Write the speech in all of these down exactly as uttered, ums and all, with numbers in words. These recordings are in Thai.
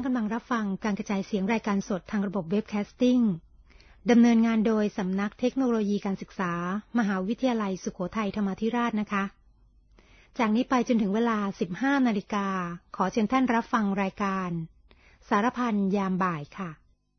ำลังรับฟังการกระจายเสียงรายการสดทางระบบเว็บแคสติ้งดำเนินงานโดยสำนักเทคโนโลยีการศึกษามหาวิทยาลัยสุโขทัยธรรมาธิราชนะคะจากนี้ไปจนถึงเวลา สิบห้านาฬิกา ขอเชิญท่านรับฟังรายการสารพันยามบ่ายค่ะ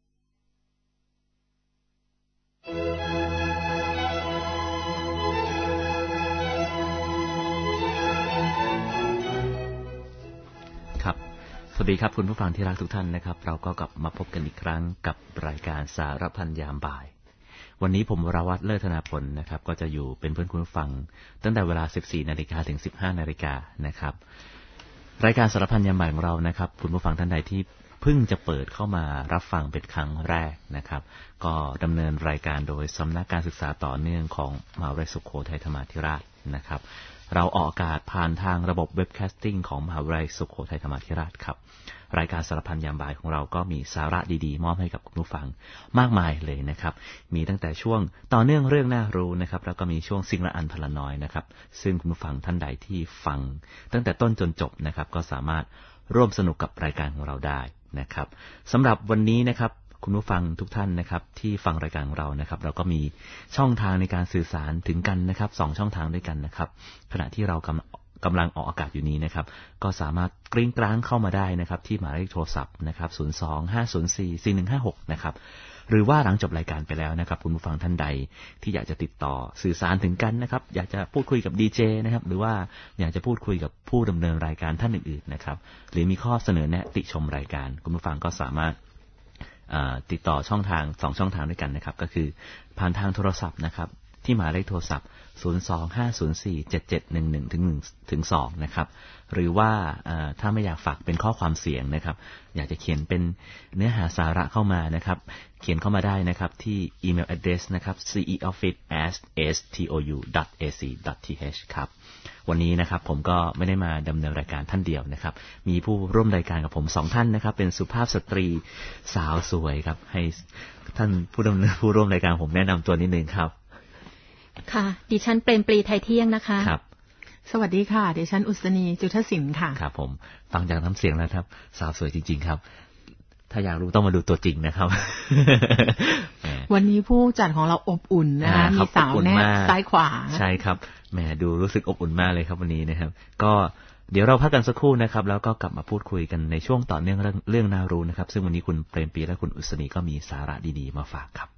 ครับสวัสดีครับคุณผู้ฟังที่รักทุกท่านนะครับเราก็กลับมาพบกันอีกครั้งกับรายการสารพันยามบ่ายวันนี้ผมวรวัฒน์เลิศธนาพลนะครับก็จะอยู่เป็นเพื่อนคุณผู้ฟังตั้งแต่เวลา สิบสี่นาฬิกา ถึง สิบห้านาฬิกานะครับรายการสารพันยามบ่ายของเรานะครับคุณผู้ฟังท่านใดที่เพิ่งจะเปิดเข้ามารับฟังเป็นครั้งแรกนะครับก็ดำเนินรายการโดยสำนักการศึกษาต่อเนื่องของมหาวิทยาลัยสุโขทัยธรรมาธิราชนะครับเราออกอากาศผ่านทางระบบเว็บแคสติ้งของมหาวิทยาลัยสุโขทัยธรรมาธิราชครับรายการสารพันยามบ่ายของเราก็มีสาระดีๆมอบให้กับคุณผู้ฟังมากมายเลยนะครับมีตั้งแต่ช่วงต่อเนื่องเรื่องน่ารู้นะครับแล้วก็มีช่วงสิ่งละอันพละน้อยนะครับซึ่งคุณผู้ฟังท่านใดที่ฟังตั้งแต่ต้นจนจบนะครับก็สามารถร่วมสนุกกับรายการของเราได้นะครับสำหรับวันนี้นะครับคุณผู้ฟังทุกท่านนะครับที่ฟังรายการของเรานะครับเราก็มีช่องทางในการสื่อสารถึงกันนะครับสองช่องทางด้วยกันนะครับขณะที่เรากำกำลังออกอากาศอยู่นี้นะครับก็สามารถกริ้งกร้างเข้ามาได้นะครับที่หมายเลขโทรศัพท์นะครับศูนย์ สอง ห้า ศูนย์ สี่ สี่ หนึ่ง ห้า หกนะครับหรือว่าหลังจบรายการไปแล้วนะครับคุณผู้ฟังท่านใดที่อยากจะติดต่อสื่อสารถึงกันนะครับอยากจะพูดคุยกับดีเจนะครับหรือว่าอยากจะพูดคุยกับผู้ดำเนินรายการท่านอื่นๆนะครับหรือมีข้อเสนอแนะติชมรายการคุณผู้ฟังก็สามารถติดต่อช่องทางสองช่องทางด้วยกันนะครับก็คือผ่านทางโทรศัพท์นะครับที่หมายเลขโทรศัพท์ศูนย์ สอง ห้า ศูนย์ สี่ เจ็ด เจ็ด หนึ่ง หนึ่ง ถึง หนึ่ง ถึง สองนะครับหรือว่าถ้าไม่อยากฝากเป็นข้อความเสียงนะครับอยากจะเขียนเป็นเนื้อหาสาระเข้ามานะครับเขียนเข้ามาได้นะครับที่อีเมล address นะครับ ซี อี office แอท เอส ที โอ ยู ดอท เอ ซี ดอท ที เอช ครับวันนี้นะครับผมก็ไม่ได้มาดำเนินรายการท่านเดียวนะครับมีผู้ร่วมรายการกับผมสองท่านนะครับเป็นสุภาพสตรีสาวสวยครับให้ท่านผู้ดำเนินผู้ร่วมรายการผมแนะนำตัวนิดนึงครับค่ะดิฉันเปรมปรีไทยเที่ยงนะคะครับสวัสดีค่ะดิฉันอุศนีจุฑศิลป์ค่ะครับผมฟังจากน้ำเสียงแล้วครับสาวสวยจริงๆครับถ้าอยากรู้ต้องมาดูตัวจริงนะครับวันนี้ผู้จัดของเราอบอุ่นนะคะมีสาวแนบซ้ายขวาใช่ครับแหมดูรู้สึกอบอุ่นมากเลยครับวันนี้นะครับก็เดี๋ยวเราพักกันสักครู่นะครับแล้วก็กลับมาพูดคุยกันในช่วงต่อเนื่องเรื่องเรื่องน่ารู้นะครับซึ่งวันนี้คุณเปรมปรีและคุณอุศนีก็มีสาระดีๆมาฝากครับ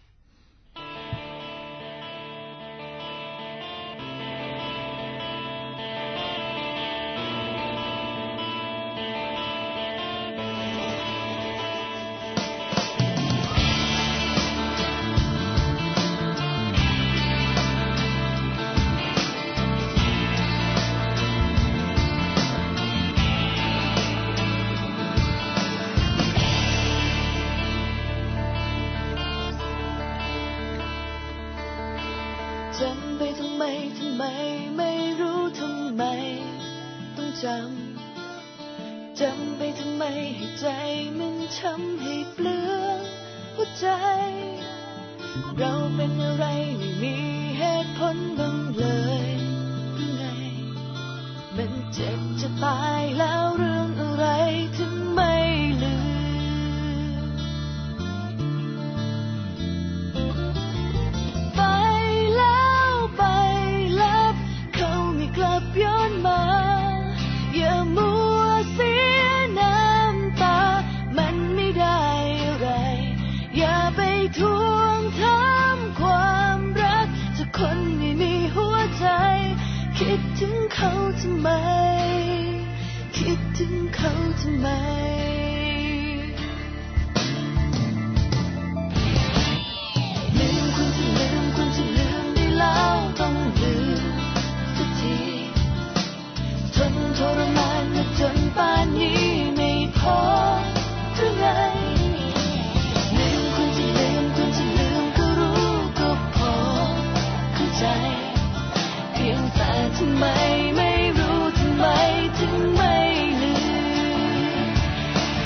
จำไปทำไมทำไมไม่รู้ทำไมต้องจำจำไปทำไมให้ใจมันช้ำให้เปลือกหัวใจเราเป็นอะไรไม่มีเหตุผลบ้างเลยหรือไงมันเจ็บจะตายแล้วเรื่องอะไรถึงไม่ลืมย้อนมาอย่ามัวเสียน้ำตามันไม่ได้อะไรอย่าไปทวงถามความรักจากคนไม่มีหัวใจคิดถึงเขาทำไมคิดถึงเขาทำไมลืมคนที่ลืมคนที่ลืมได้แล้วต้องลืมสักทีทนทรมานมาจนป่านนี้ไม่พอหรือไงลืมคนที่ลืมคนที่ลืมก็รู้ก็พอเข้าใจเพียงแต่ทำไมไม่รู้ทำไมถึงไม่ลืม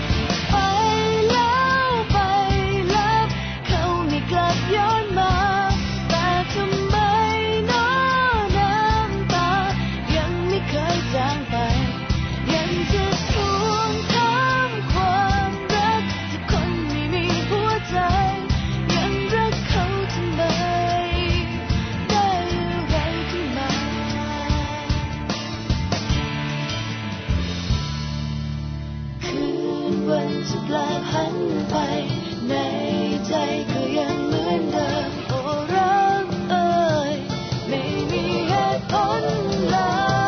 จะแปรผันไปในใจก็ยังเหมือนเดิมโอ้รักเอ่ยไม่มีเหตุผลเลย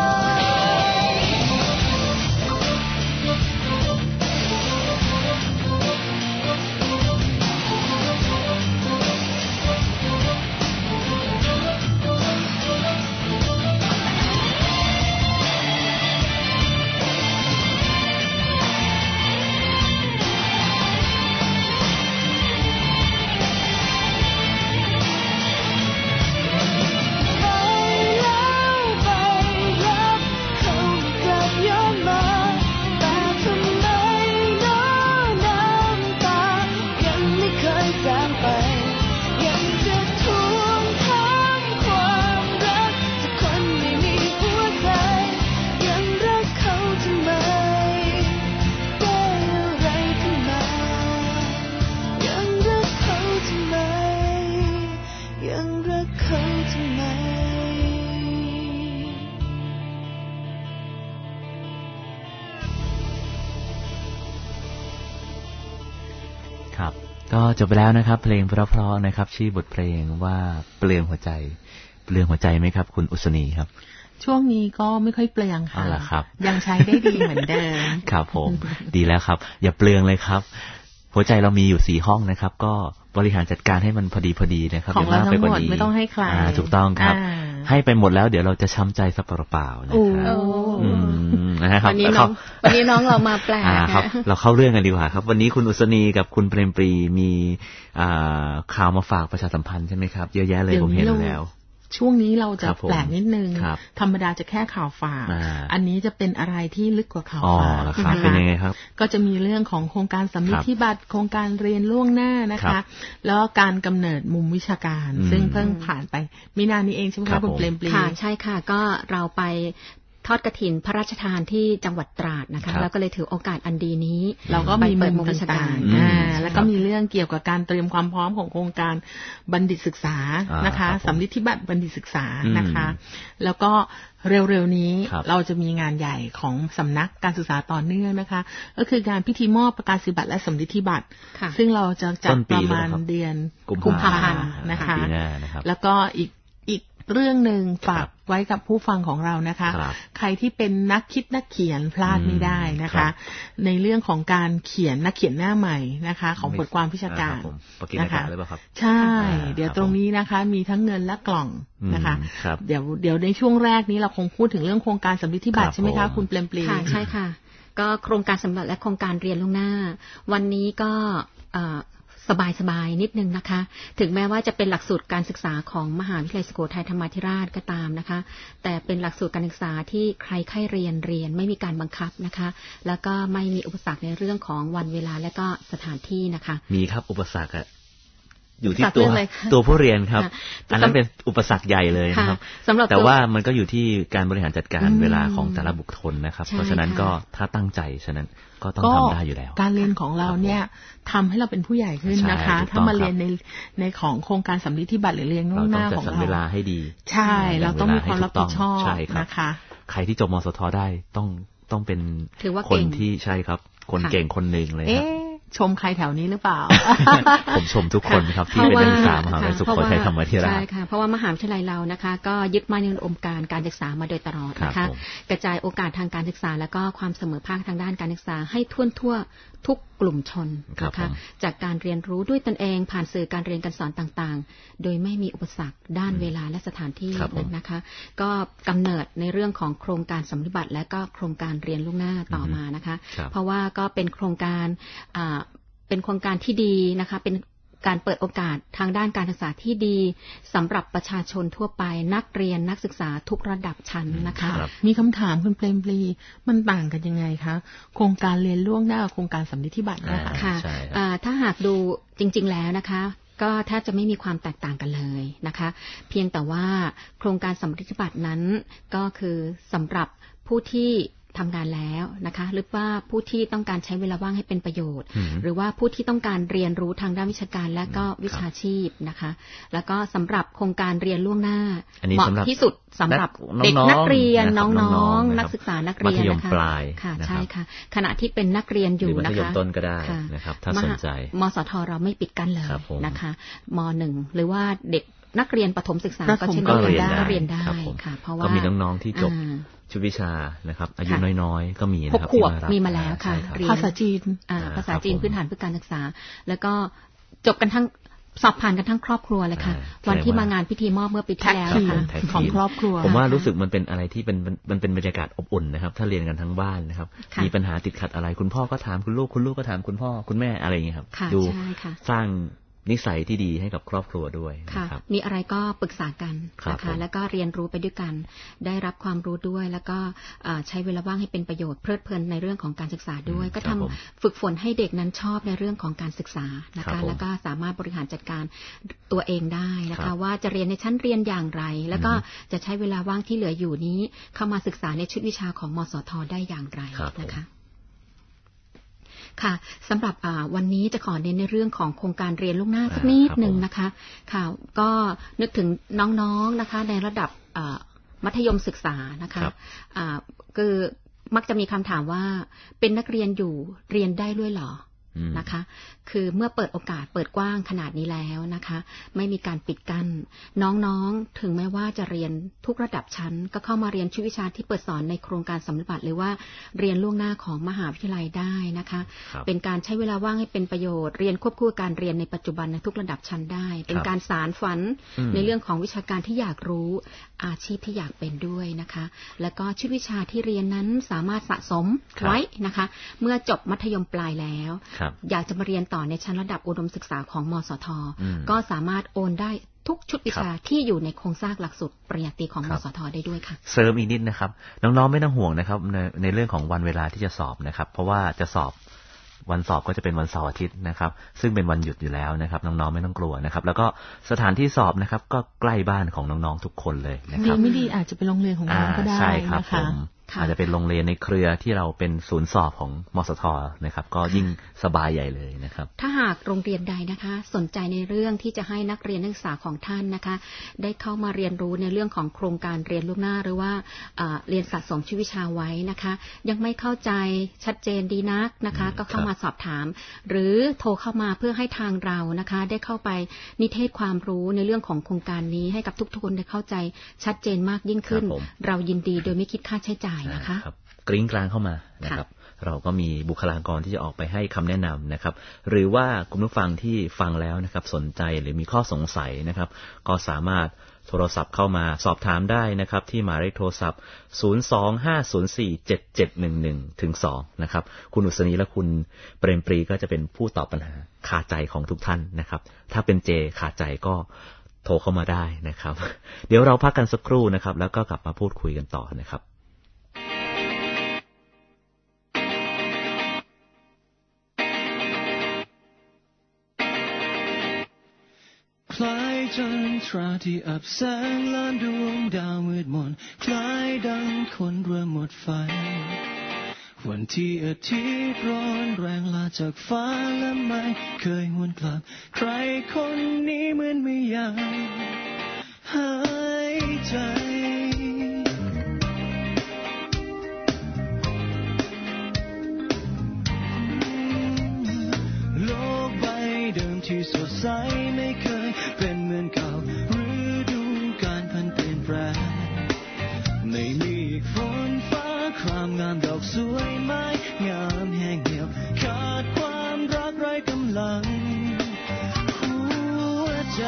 ก็จบไปแล้วนะครับเพลงเพราะๆนะครับชื่อบทเพลงว่าเปลืองหัวใจเปลืองหัวใจไหมครับคุณอุศนีครับช่วงนี้ก็ไม่ค่อยเปลืองค่ะยังใช้ได้ดีเหมือนเดิมครับผมดีแล้วครับอย่าเปลืองเลยครับหัวใจเรามีอยู่สี่ห้องนะครับก็บริหารจัดการให้มันพอดีพอดีนะครับของเราทั้งหมดไม่ต้องให้ใครถูกต้องครับให้ไปหมดแล้วเดี๋ยวเราจะช้ำใจสักเปล่าๆนะครับวันนี้น้องวันนี้น้องเรามาแปลครับเราเข้าเรื่องกันดีกว่าครับวันนี้คุณอุศนีกับคุณเปรมปรีมีข่าวมาฝากประชาสัมพันธ์ใช่ไหมครับเยอะแยะเลยผมเห็นแล้วช่วงนี้เราจะแปลกนิดนึงธรรมดาจะแค่ข่าวฝากอันนี้จะเป็นอะไรที่ลึกกว่าข่าวฝากนะคะเป็นยังไงครับก็จะมีเรื่องของโครงการสำนิธิบัตรโครงการเรียนล่วงหน้านะคะแล้วการกำเนิดมุมวิชาการซึ่งเพิ่งผ่านไปมีนานี้เองใช่ไหมคะคุณเปรมปรีค่ะใช่ค่ะก็เราไปทอดกฐินพระราชทานที่จังหวัดตราดนะคะแล้วก็เลยถือโอกาสอันดีนี้เราก็มีเปิดมุมวิชาการแล้วก็มีเรื่องเกี่ยวกับการเตรียมความพร้อมของโครงการบัณฑิตศึกษานะคะสำนิธิบัตรบัณฑิตศึกษานะคะแล้วก็เร็วๆนี้เราจะมีงานใหญ่ของสำนักการศึกษาต่อเนื่องนะคะก็คือการพิธีมอบประกาศนียบัตรและสำนิธิบัตรซึ่งเราจะจัดประมาณเดือนกุมภาพันธ์นะคะแล้วก็อีกเรื่องหนึ่งฝากไว้กับผู้ฟังของเรานะคะใครที่เป็นนักคิดนักเขียนพลาดไม่ได้นะคะในเรื่องของการเขียนนักเขียนหน้าใหม่นะคะของบทความวิชาการนะคะใช่เดี๋ยวตรงนี้นะคะมีทั้งเงินและกล่องนะคะเดี๋ยวเดี๋ยวในช่วงแรกนี้เราคงพูดถึงเรื่องโครงการสำนิธิบัตรใช่ไหมคะคุณเปรมปรีค่ะใช่ค่ะก็โครงการสำเร็จและโครงการเรียนล่วงหน้าวันนี้ก็สบายๆนิดนึงนะคะถึงแม้ว่าจะเป็นหลักสูตรการศึกษาของมหาวิทยาลัยสุโขทัยธรรมาธิราชก็ตามนะคะแต่เป็นหลักสูตรการศึกษาที่ใครใครเรียนเรียนไม่มีการบังคับนะคะแล้วก็ไม่มีอุปสรรคในเรื่องของวันเวลาและก็สถานที่นะคะมีครับอุปสรรคอยู่ที่ตัวตัวผู้เรียนครับอันนั้นเป็นอุปสรรคใหญ่เลยนะครับแต่ว่ามันก็อยู่ที่การบริหารจัดการเวลาของแต่ละบุคคลนะครับเพราะฉะนั้นก็ถ้าตั้งใจฉะนั้นก็ต้องทำได้อยู่แล้วการเรียนของเราเนี่ยทำให้เราเป็นผู้ใหญ่ขึ้นนะคะถ้ามาเรียนในในของโครงการสำนิธิบัตรหรือเรียนล่วงหน้าของเราเวลาให้ดีใช่เราต้องมีความรับผิดชอบนะคะใครที่จบมสทได้ต้องต้องเป็นคนที่ใช่ครับคนเก่งคนหนึ่งเลยครับชมใครแถวนี้หรือเปล่าผมชมทุกคนครับที่เป็นนักศึกษามหาวิทยาลัยสุโขทัยธรรมาธิราชใช่ค่ะเพราะว่ามหาวิทยาลัยเรานะคะก็ยึดมั่นในองค์การการศึกษามาโดยตลอดนะคะกระจายโอกาสทางการศึกษาและก็ความเสมอภาคทางด้านการศึกษาให้ทั่วทั่วทุกกลุ่มชนนะคะจากการเรียนรู้ด้วยตนเองผ่านสื่อการเรียนการสอนต่างๆโดยไม่มีอุปสรรคด้านเวลาและสถานที่นะคะก็กำเนิดในเรื่องของโครงการสำนิธิบัตรและก็โครงการเรียนล่วงหน้าต่อมานะคะเพราะว่าก็เป็นโครงการเป็นโครงการที่ดีนะคะเป็นการเปิดโอกาสทางด้านการศึกษาที่ดีสำหรับประชาชนทั่วไปนักเรียนนักศึกษาทุกระดับชั้นนะคะมีคำถามคุณเปรมปรีมันต่างกันยังไงคะโครงการเรียนล่วงหน้าโครงการสำนิธิบัตรนะคะค่ะถ้าหากดูจริงๆแล้วนะคะก็แทบจะไม่มีความแตกต่างกันเลยนะคะเพียงแต่ว่าโครงการสำนิธิบัตรนั้นก็คือสำหรับผู้ที่ทำงานแล้วนะคะหรือว่าผู้ที่ต้องการใช้เวลาว่างให้เป็นประโยชน์หรือว่าผู้ที่ต้องการเรียนรู้ทางด้านวิชาการและก็วิชาชีพนะคะแล้วก็สำหรับโครงการเรียนล่วงหน้าเหมาะที่สุดสำหรับเด็กนักเรียนน้องๆนักศึกษานักเรียนนะคะค่ะใช่ค่ะขณะที่เป็นนักเรียนอยู่นะคะมัธยมต้นก็ได้นะครับถ้าสนใจมสทเราไม่ปิดกั้นเลยนะคะมหนึ่งหรือว่าเด็กนักเรียนประถมศึกษาก็เช่นเดียวกันได้เรียนได้ค่ะเพราะว่าก็มีน้องๆที่จบชุดวิชานะครับอายุน้อยๆก็มีนะครับที่มารับมีมาแล้วค่ะภาษาจีนภาษาจีนพื้นฐานเพื่อการศึกษาแล้วก็จบกันทั้งสอบผ่านกันทั้งครอบครัวเลยค่ะวันที่มางานพิธีมอบเมื่อปีที่แล้วนะคะของครอบครัวผมว่ารู้สึกมันเป็นอะไรที่เป็นมันเป็นบรรยากาศอบอุ่นนะครับถ้าเรียนกันทั้งบ้านนะครับมีปัญหาติดขัดอะไรคุณพ่อก็ถามคุณลูกคุณลูกก็ถามคุณพ่อคุณแม่อะไรอย่างเงี้ยครับดูสร้างนิสัยที่ดีให้กับครอบครัวด้วยนะครับมีอะไรก็ปรึกษากันนะคะแล้วก็เรียนรู้ไปด้วยกันได้รับความรู้ด้วยแล้วก็ใช้เวลาว่างให้เป็นประโยชน์เพลิดเพลินในเรื่องของการศึกษาด้วยก็ทำฝึกฝนให้เด็กนั้นชอบในเรื่องของการศึกษานะคะแล้วก็สามารถบริหารจัดการตัวเองได้นะคะว่าจะเรียนในชั้นเรียนอย่างไรแล้วก็จะใช้เวลาว่างที่เหลืออยู่นี้เข้ามาศึกษาในชุดวิชาของมสท.ได้อย่างไรนะคะค่ะสำหรับวันนี้จะขอเน้นในเรื่องของโครงการเรียนล่วงหน้าสักนิดหนึ่งนะคะค่ะก็นึกถึงน้องๆนะคะในระดับมัธยมศึกษานะคะคือมักจะมีคำถามว่าเป็นนักเรียนอยู่เรียนได้ด้วยหรอนะคะคือเมื่อเปิดโอกาสเปิดกว้างขนาดนี้แล้วนะคะไม่มีการปิดกั้นน้องๆถึงแม้ว่าจะเรียนทุกระดับชั้นก็เข้ามาเรียนชุดวิชาที่เปิดสอนในโครงการสำเร็จบัตรหรือว่าเรียนล่วงหน้าของมหาวิทยาลัยได้นะคะเป็นการใช้เวลาว่างให้เป็นประโยชน์เรียนควบคู่การเรียนในปัจจุบันในทุกระดับชั้นได้เป็นการสานฝันในเรื่องของวิชาการที่อยากรู้อาชีพที่อยากเป็นด้วยนะคะแล้วก็ชุดวิชาที่เรียนนั้นสามารถสะสมไว้นะคะเมื่อจบมัธยมปลายแล้วอยากจะมาเรียนต่อในชั้นระดับอุดมศึกษาของมสท.ก็สามารถโอนได้ทุกชุดวิชาที่อยู่ในโครงสร้างหลักสูตรปริญญาตรีของมสท.ได้ด้วยค่ะเสริมอีกนิดนะครับน้องๆไม่ต้องห่วงนะครับในในเรื่องของวันเวลาที่จะสอบนะครับเพราะว่าจะสอบวันสอบก็จะเป็นวันเสาร์อาทิตย์นะครับซึ่งเป็นวันหยุดอยู่แล้วนะครับน้องๆไม่ต้องกลัวนะครับแล้วก็สถานที่สอบนะครับก็ใกล้บ้านของน้องๆทุกคนเลยนะครับดีไม่ดีอาจจะเป็นโรงเรียนของน้องก็ได้นะคะอาจจะเป็นโรงเรียนในเครือที่เราเป็นศูนย์สอบของมสท.นะครับก็ยิ่งสบายใหญ่เลยนะครับถ้าหากโรงเรียนใดนะคะสนใจในเรื่องที่จะให้นักเรียนนักศึกษาของท่านนะคะได้เข้ามาเรียนรู้ในเรื่องของโครงการเรียนล่วงหน้าหรือว่าเรียนสะสมชุดวิชาไว้นะคะยังไม่เข้าใจชัดเจนดีนักนะคะก็เข้ามาสอบถามหรือโทรเข้ามาเพื่อให้ทางเรานะคะได้เข้าไปนิเทศความรู้ในเรื่องของโครงการนี้ให้กับทุกๆคนได้เข้าใจชัดเจนมากยิ่งขึ้นเรายินดีโดยไม่คิดค่าใช้จ่ายนะคะกริ้งกลางเข้ามานะครับเราก็มีบุคลากรที่จะออกไปให้คำแนะนำนะครับหรือว่าคุณผู้ฟังที่ฟังแล้วนะครับสนใจหรือมีข้อสงสัยนะครับก็สามารถโทรศัพท์เข้ามาสอบถามได้นะครับที่หมายเลขโทรศัพท์ศูนย์ สอง ห้า ศูนย์ สี่ เจ็ด เจ็ด หนึ่ง หนึ่ง ถึง สองนะครับคุณอุศนีและคุณเปรมปรีก็จะเป็นผู้ตอบปัญหาคาใจของทุกท่านนะครับถ้าเป็นเจคาใจก็โทรเข้ามาได้นะครับเดี๋ยวเราพักกันสักครู่นะครับแล้วก็กลับมาพูดคุยกันต่อนะครับคล้ายจันทราที่อับแสงล้านดวงดาวมืดมนคล้ายดังคนเริ่มหมดไฟวันที่อาทิตย์ร้อนแรงลาจากฟ้าและไม่เคยหวนกลับใครคนนี้เหมือนไม่อยากหายใจโลกใบเดิมที่สดใสไม่เคยเป็นเหมือนเก่าฤดูกาลพันเปลี่ยนแปลงไม่มีฝนฟ้าครามงามดอกสวยไม้งามแห้งเหี่ยวขาดความรักไร้กำลังหัวใจ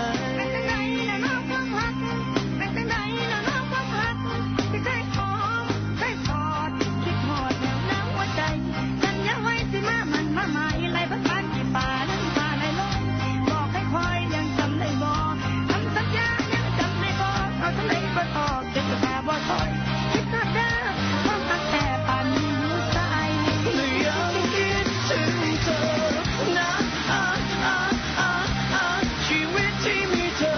ชีวิตที่มีเธอ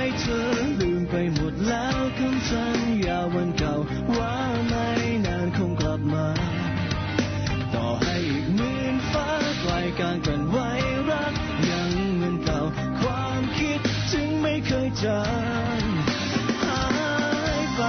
เธอลืมไปหมดแล้วคำสัญญาวันเก่าว่าไม่นานคงกลับมาต่อให้อีกหมื่นฟ้าไกลการกลั่นไว้รักยังเหมือนเก่าความคิดถึงไม่เคยจางหายไป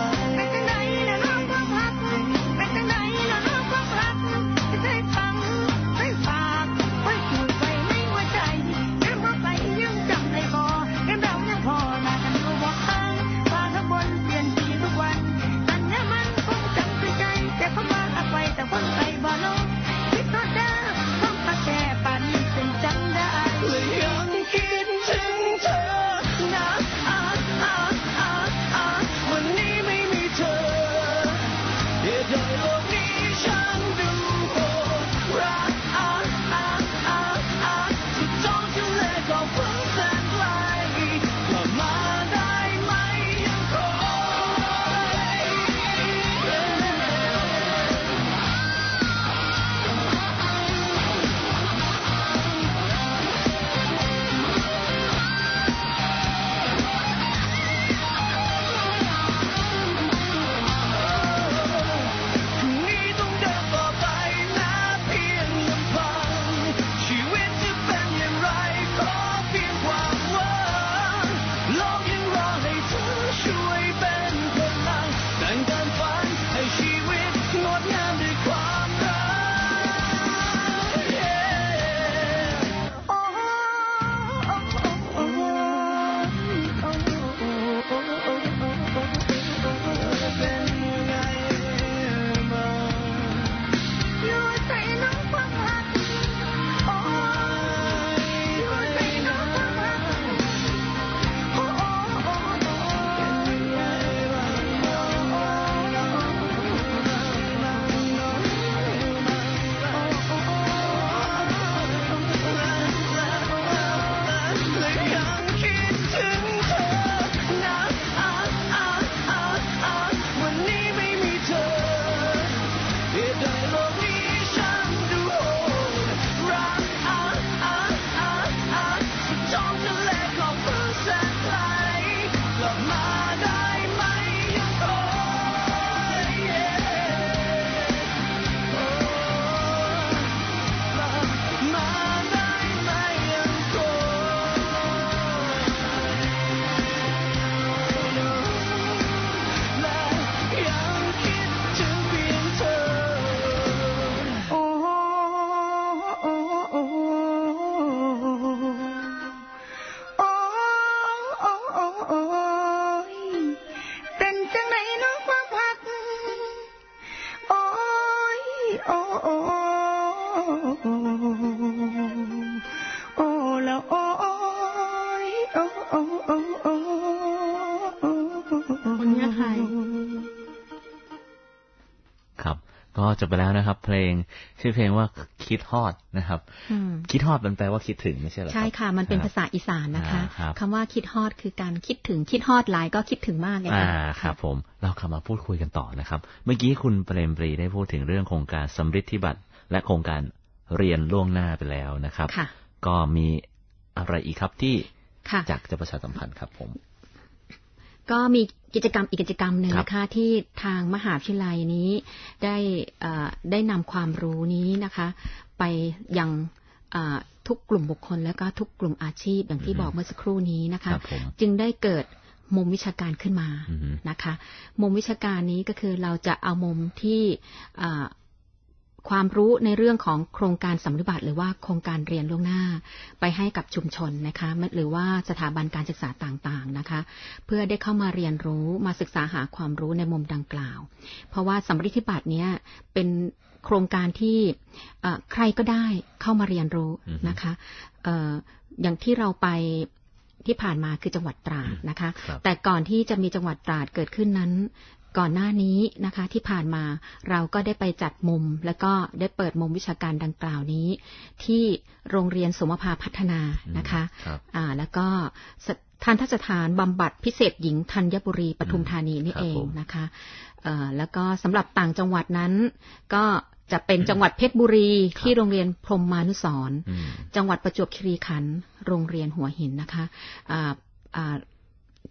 ก็จบไปแล้วนะครับเพลงชื่อเพลงว่าคิดฮอดนะครับคิดฮอดมันแปลว่าคิดถึงไม่ใช่หรอใช่ค่ะมันเป็นภาษาอีสานนะคะคำว่าคิดฮอดคือการคิดถึงคิดฮอดหลายก็คิดถึงมากเลยค่ะครับผมเรากลับมาพูดคุยกันต่อนะครับเมื่อกี้คุณเปรมปรีได้พูดถึงเรื่องโครงการสำริดธิบัตรและโครงการเรียนล่วงหน้าไปแล้วนะครับก็มีอะไรอีกครับที่จากจะประชาสัมพันธ์ครับผมก็มีกิจกรรมอีกกิจกรรมหนึ่งนะคะที่ทางมหาวิทยาลัยนี้ได้ได้นำความรู้นี้นะคะไปยังทุกกลุ่มบุคคลและก็ทุกกลุ่มอาชีพอย่างที่บอกเมื่อสักครู่นี้นะคะจึงได้เกิดมุมวิชาการขึ้นมานะคะมุมวิชาการนี้ก็คือเราจะเอามุมที่ความรู้ในเรื่องของโครงการสำริดบัตรหรือว่าโครงการเรียนล่วงหน้าไปให้กับชุมชนนะคะหรือว่าสถาบันการศึกษาต่างๆนะคะเพื่อได้เข้ามาเรียนรู้มาศึกษาหาความรู้ในมุมดังกล่าวเพราะว่าสำริดบัตรเนี้ยเป็นโครงการที่ใครก็ได้เข้ามาเรียนรู้นะคะอย่างที่เราไปที่ผ่านมาคือจังหวัดตราดนะคะแต่ก่อนที่จะมีจังหวัดตราดเกิดขึ้นนั้นก่อนหน้านี้นะคะที่ผ่านมาเราก็ได้ไปจัดมุมแล้วก็ได้เปิดมุมวิชาการดังกล่าวนี้ที่โรงเรียนสมภาพัฒนานะคะอ่าแล้วก็ทันตสถานบำบัดพิเศษหญิงธัญบุรีปทุมธานีนี่เองนะคะเอ่อแล้วก็สำหรับต่างจังหวัดนั้นก็จะเป็นจังหวัดเพชรบุรีที่โรงเรียนพรหมานุสรณ์จังหวัดประจวบคีรีขันธ์โรงเรียนหัวหินนะคะอ่าอ่า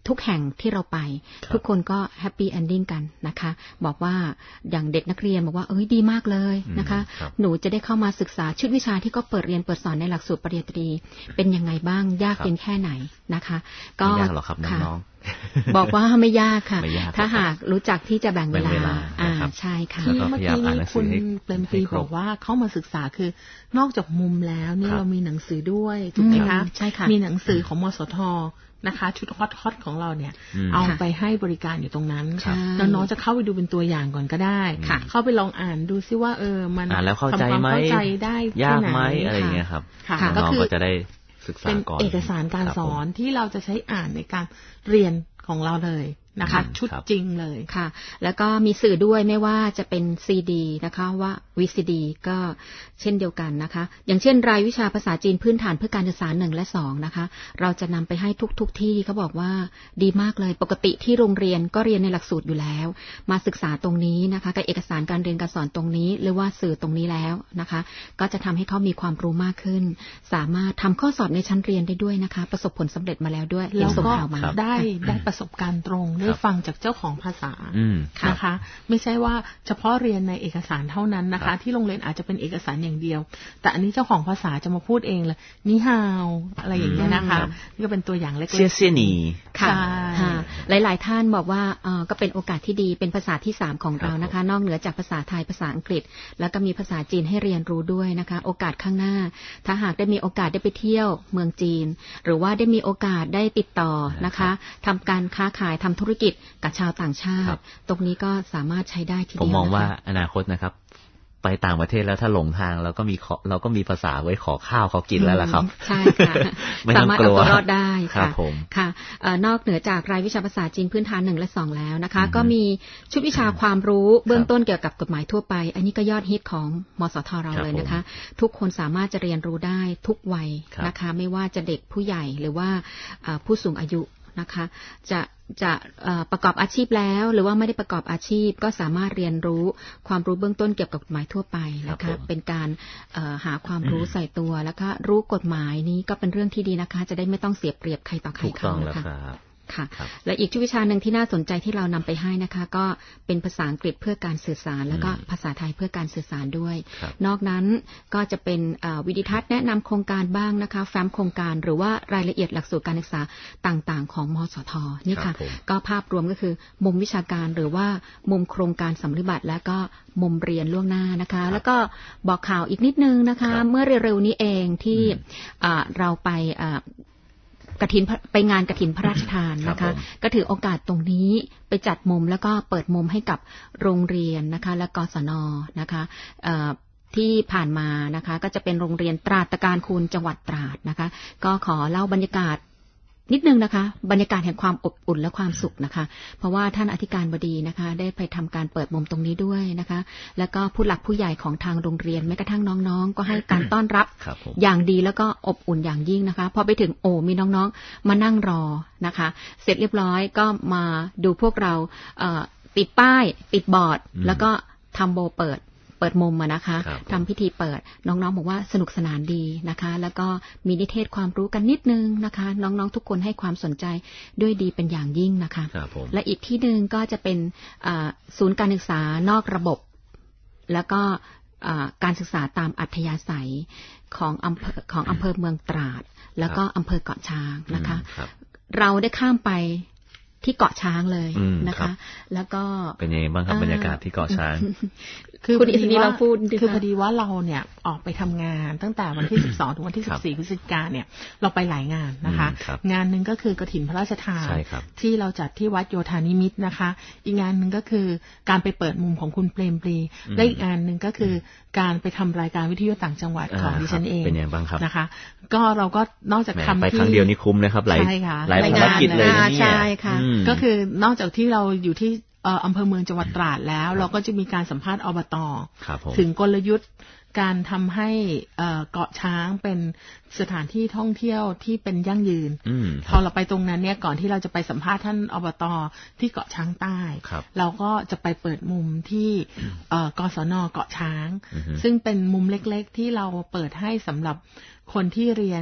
ทุกแห่งที่เราไปทุกคนก็แฮปปี้เอนดิ้งกันนะคะบอกว่าอย่างเด็กนักเรียนบอกว่าเอ้ยดีมากเลยนะคะหนูจะได้เข้ามาศึกษาชุดวิชาที่ก็เปิดเรียนเปิดสอนในหลักสูตรปริญญาตรีเป็นยังไงบ้างยากเย็นแค่ไหนนะคะก็ไม่ยากหรอกครับน้องๆบอกว่าไม่ยากค่ะถ้าหากรู้จักที่จะแบ่งเวลาอ่าใช่ค่ะที่เมื่อกี้นี้คุณเปรมปรีบอกว่าเข้ามาศึกษาคือนอกจากมุมแล้วเนี่ยเรามีหนังสือด้วยถูกไหมคะใช่ค่ะมีหนังสือของมสทนะคะชุดฮอตฮอตของเราเนี่ยเอาไปให้บริการอยู่ตรงนั้นแล้วน้องจะเข้าไปดูเป็นตัวอย่างก่อนก็ได้เข้าไปลองอ่านดูซิว่าเออมันอ่านแล้วเข้าใจไหมได้ยากไหมอะไรอย่างเงี้ยครับน้องก็จะได้ศึกษาก่อนเป็นเอกสารการสอนที่เราจะใช้อ่านในการเรียนของเราเลยนะคะชุดจริงเลยค่ะแล้วก็มีสื่อด้วยไม่ว่าจะเป็นซีดีนะคะว่า วี ซี ดี ก็เช่นเดียวกันนะคะอย่างเช่นรายวิชาภาษาจีนพื้นฐานเพื่อการศึกษาหนึ่งและสองนะคะเราจะนำไปให้ทุกทุกที่เขาบอกว่าดีมากเลยปกติที่โรงเรียนก็เรียนในหลักสูตรอยู่แล้วมาศึกษาตรงนี้นะคะกับเอกสารการเรียนการสอนตรงนี้หรือว่าสื่อตรงนี้แล้วนะคะก็จะทำให้เขามีความรู้มากขึ้นสามารถทำข้อสอบในชั้นเรียนได้ด้วยนะคะประสบผลสำเร็จมาแล้วด้วยแล้วก็ได้ได้ประสบการณ์ตรงได้ฟังจากเจ้าของภาษานะคะไม่ใช่ว่าเฉพาะเรียนในเอกสารเท่านั้นนะคะที่โรงเรียนอาจจะเป็นเอกสารอย่างเดียวแต่อันนี้เจ้าของภาษาจะมาพูดเองเลยนี่ฮาวอะไรอย่างเงี้ยนะคะนี่ก็เป็นตัวอย่างเล็กๆเซี่ยเซี่ยหนีค่ะหลายๆท่านบอกว่าเออก็เป็นโอกาสที่ดีเป็นภาษาที่สามของเรานะคะนอกเหนือจากภาษาไทยภาษาอังกฤษแล้วก็มีภาษาจีนให้เรียนรู้ด้วยนะคะโอกาสข้างหน้าถ้าหากได้มีโอกาสได้ไปเที่ยวเมืองจีนหรือว่าได้มีโอกาสได้ติดต่อนะคะทำการค้าขายทำธุรกิจกับชาวต่างชาติตรงนี้ก็สามารถใช้ได้ทีเดียวผมมองว่าอนาคตนะครับไปต่างประเทศแล้วถ้าหลงทางเราก็มีเราก็มีภาษาไว้ขอข้าวเขากินแล้วล่ะครับใช่ค่ะสามารถเอาตัวรอดได้ค่ะค่ะนอกเหนือจากรายวิชาภาษาจีนพื้นฐานหนึ่งและสองแล้วนะคะก็มีชุดวิชาความรู้เบื้องต้นเกี่ยวกับกฎหมายทั่วไปอันนี้ก็ยอดฮิตของมสทเราเลยนะคะทุกคนสามารถจะเรียนรู้ได้ทุกวัยนะคะไม่ว่าจะเด็กผู้ใหญ่หรือว่าผู้สูงอายุนะคะจะจะประกอบอาชีพแล้วหรือว่าไม่ได้ประกอบอาชีพก็สามารถเรียนรู้ความรู้เบื้องต้นเกี่ยวกับกฎหมายทั่วไปนะคะเป็นการหาความรู้ใส่ตัวแล้วก็รู้กฎหมายนี้ก็เป็นเรื่องที่ดีนะคะจะได้ไม่ต้องเสียเปรียบใครต่อใครเขานะคะค่ะและอีกวิชาหนึ่งที่น่าสนใจที่เรานำไปให้นะคะก็เป็นภาษาอังกฤษเพื่อการสื่อสารแล้วก็ภาษาไทยเพื่อการสื่อสารด้วยนอกนั้นก็จะเป็นวิดีทัศน์แนะนำโครงการบ้างนะคะแฟ้มโครงการหรือว่ารายละเอียดหลักสูตรการศึกษาต่างๆของมสทนี่ค่ะก็ภาพรวมก็คือมุมวิชาการหรือว่ามุมโครงการสัมฤทธิ์และก็มุมเรียนล่วงหน้านะคะแล้วก็บอกข่าวอีกนิดนึงนะคะเมื่อเร็วๆนี้เองที่เราไปกฐินไปงานกฐินพระราชทานนะคะก็ถือโอกาสตรงนี้ไปจัดมุมแล้วก็เปิดมุมให้กับโรงเรียนนะคะและกศนนะคะที่ผ่านมานะคะก็จะเป็นโรงเรียนตราดตะการคูณจังหวัดตราดนะคะก็ขอเล่าบรรยากาศนิดนึงนะคะบรรยากาศแห่งความอบอุ่นและความสุขนะคะเพราะว่าท่านอธิการบดีนะคะได้ไปทำการเปิดมุมตรงนี้ด้วยนะคะแล้วก็ผู้หลักผู้ใหญ่ของทางโรงเรียนแม้กระทั่งน้องๆก็ให้การต้อนรับอย่างดีแล้วก็อบอุ่นอย่างยิ่งนะคะพอไปถึงโอ้มีน้องๆมานั่งรอนะคะเสร็จเรียบร้อยก็มาดูพวกเราติดป้ายติดบอร์ดแล้วก็ทำโบเปิดเปิดมุมมานะคะทำพิธีเปิดน้องๆบอกว่าสนุกสนานดีนะคะแล้วก็มีนิเทศความรู้กันนิดนึงนะคะน้องๆทุกคนให้ความสนใจด้วยดีเป็นอย่างยิ่งนะคะและอีกที่หนึ่งก็จะเป็นศูนย์การศึกษานอกระบบแล้วก็การศึกษาตามอัธยาศัยของอำเภอของอำเภอเมืองตราดแล้วก็อำเภอเกาะช้างนะคะเราได้ข้ามไปที่เกาะช้างเลยนะคะแล้วก็เป็นยังไงบ้างครับบรรยากาศที่เกาะช้างคือพอดีว่าคือพอดีว่าเราเนี่ยออกไปทำงานตั้งแต่วันที่สิบสองถึงวันที่สิบสี่พฤศจิกายนเนี่ยเราไปหลายงานนะคะงานหนึ่งก็คือกฐินพระราชทานที่เราจัดที่วัดโยธานิมิตรนะคะอีกงานหนึ่งก็คือการไปเปิดมุมของคุณเปรมปรีและอีกงานหนึ่งก็คือการไปทำรายการวิทยุต่างจังหวัดของดิฉันเองเป็นยังไงบ้างครับนะคะก็เราก็นอกจากทำไปครั้งเดียวนี่คุ้มนะครับหลายหลายภารกิจเลยนี่ใช่ค่ะก็คือนอกจากที่เราอยู่ที่อำเภอเมืองจังหวัดตราดแล้วเราก็จะมีการสัมภาษณ์อบต.ถึงกลยุทธ์การทำให้เกาะช้างเป็นสถานที่ท่องเที่ยวที่เป็นยั่งยืนพอเราไปตรงนั้นเนี่ยก่อนที่เราจะไปสัมภาษณ์ท่านอบต.ที่เกาะช้างใต้เราก็จะไปเปิดมุมที่กศน.เกาะช้างซึ่งเป็นมุมเล็กๆที่เราเปิดให้สำหรับคนที่เรียน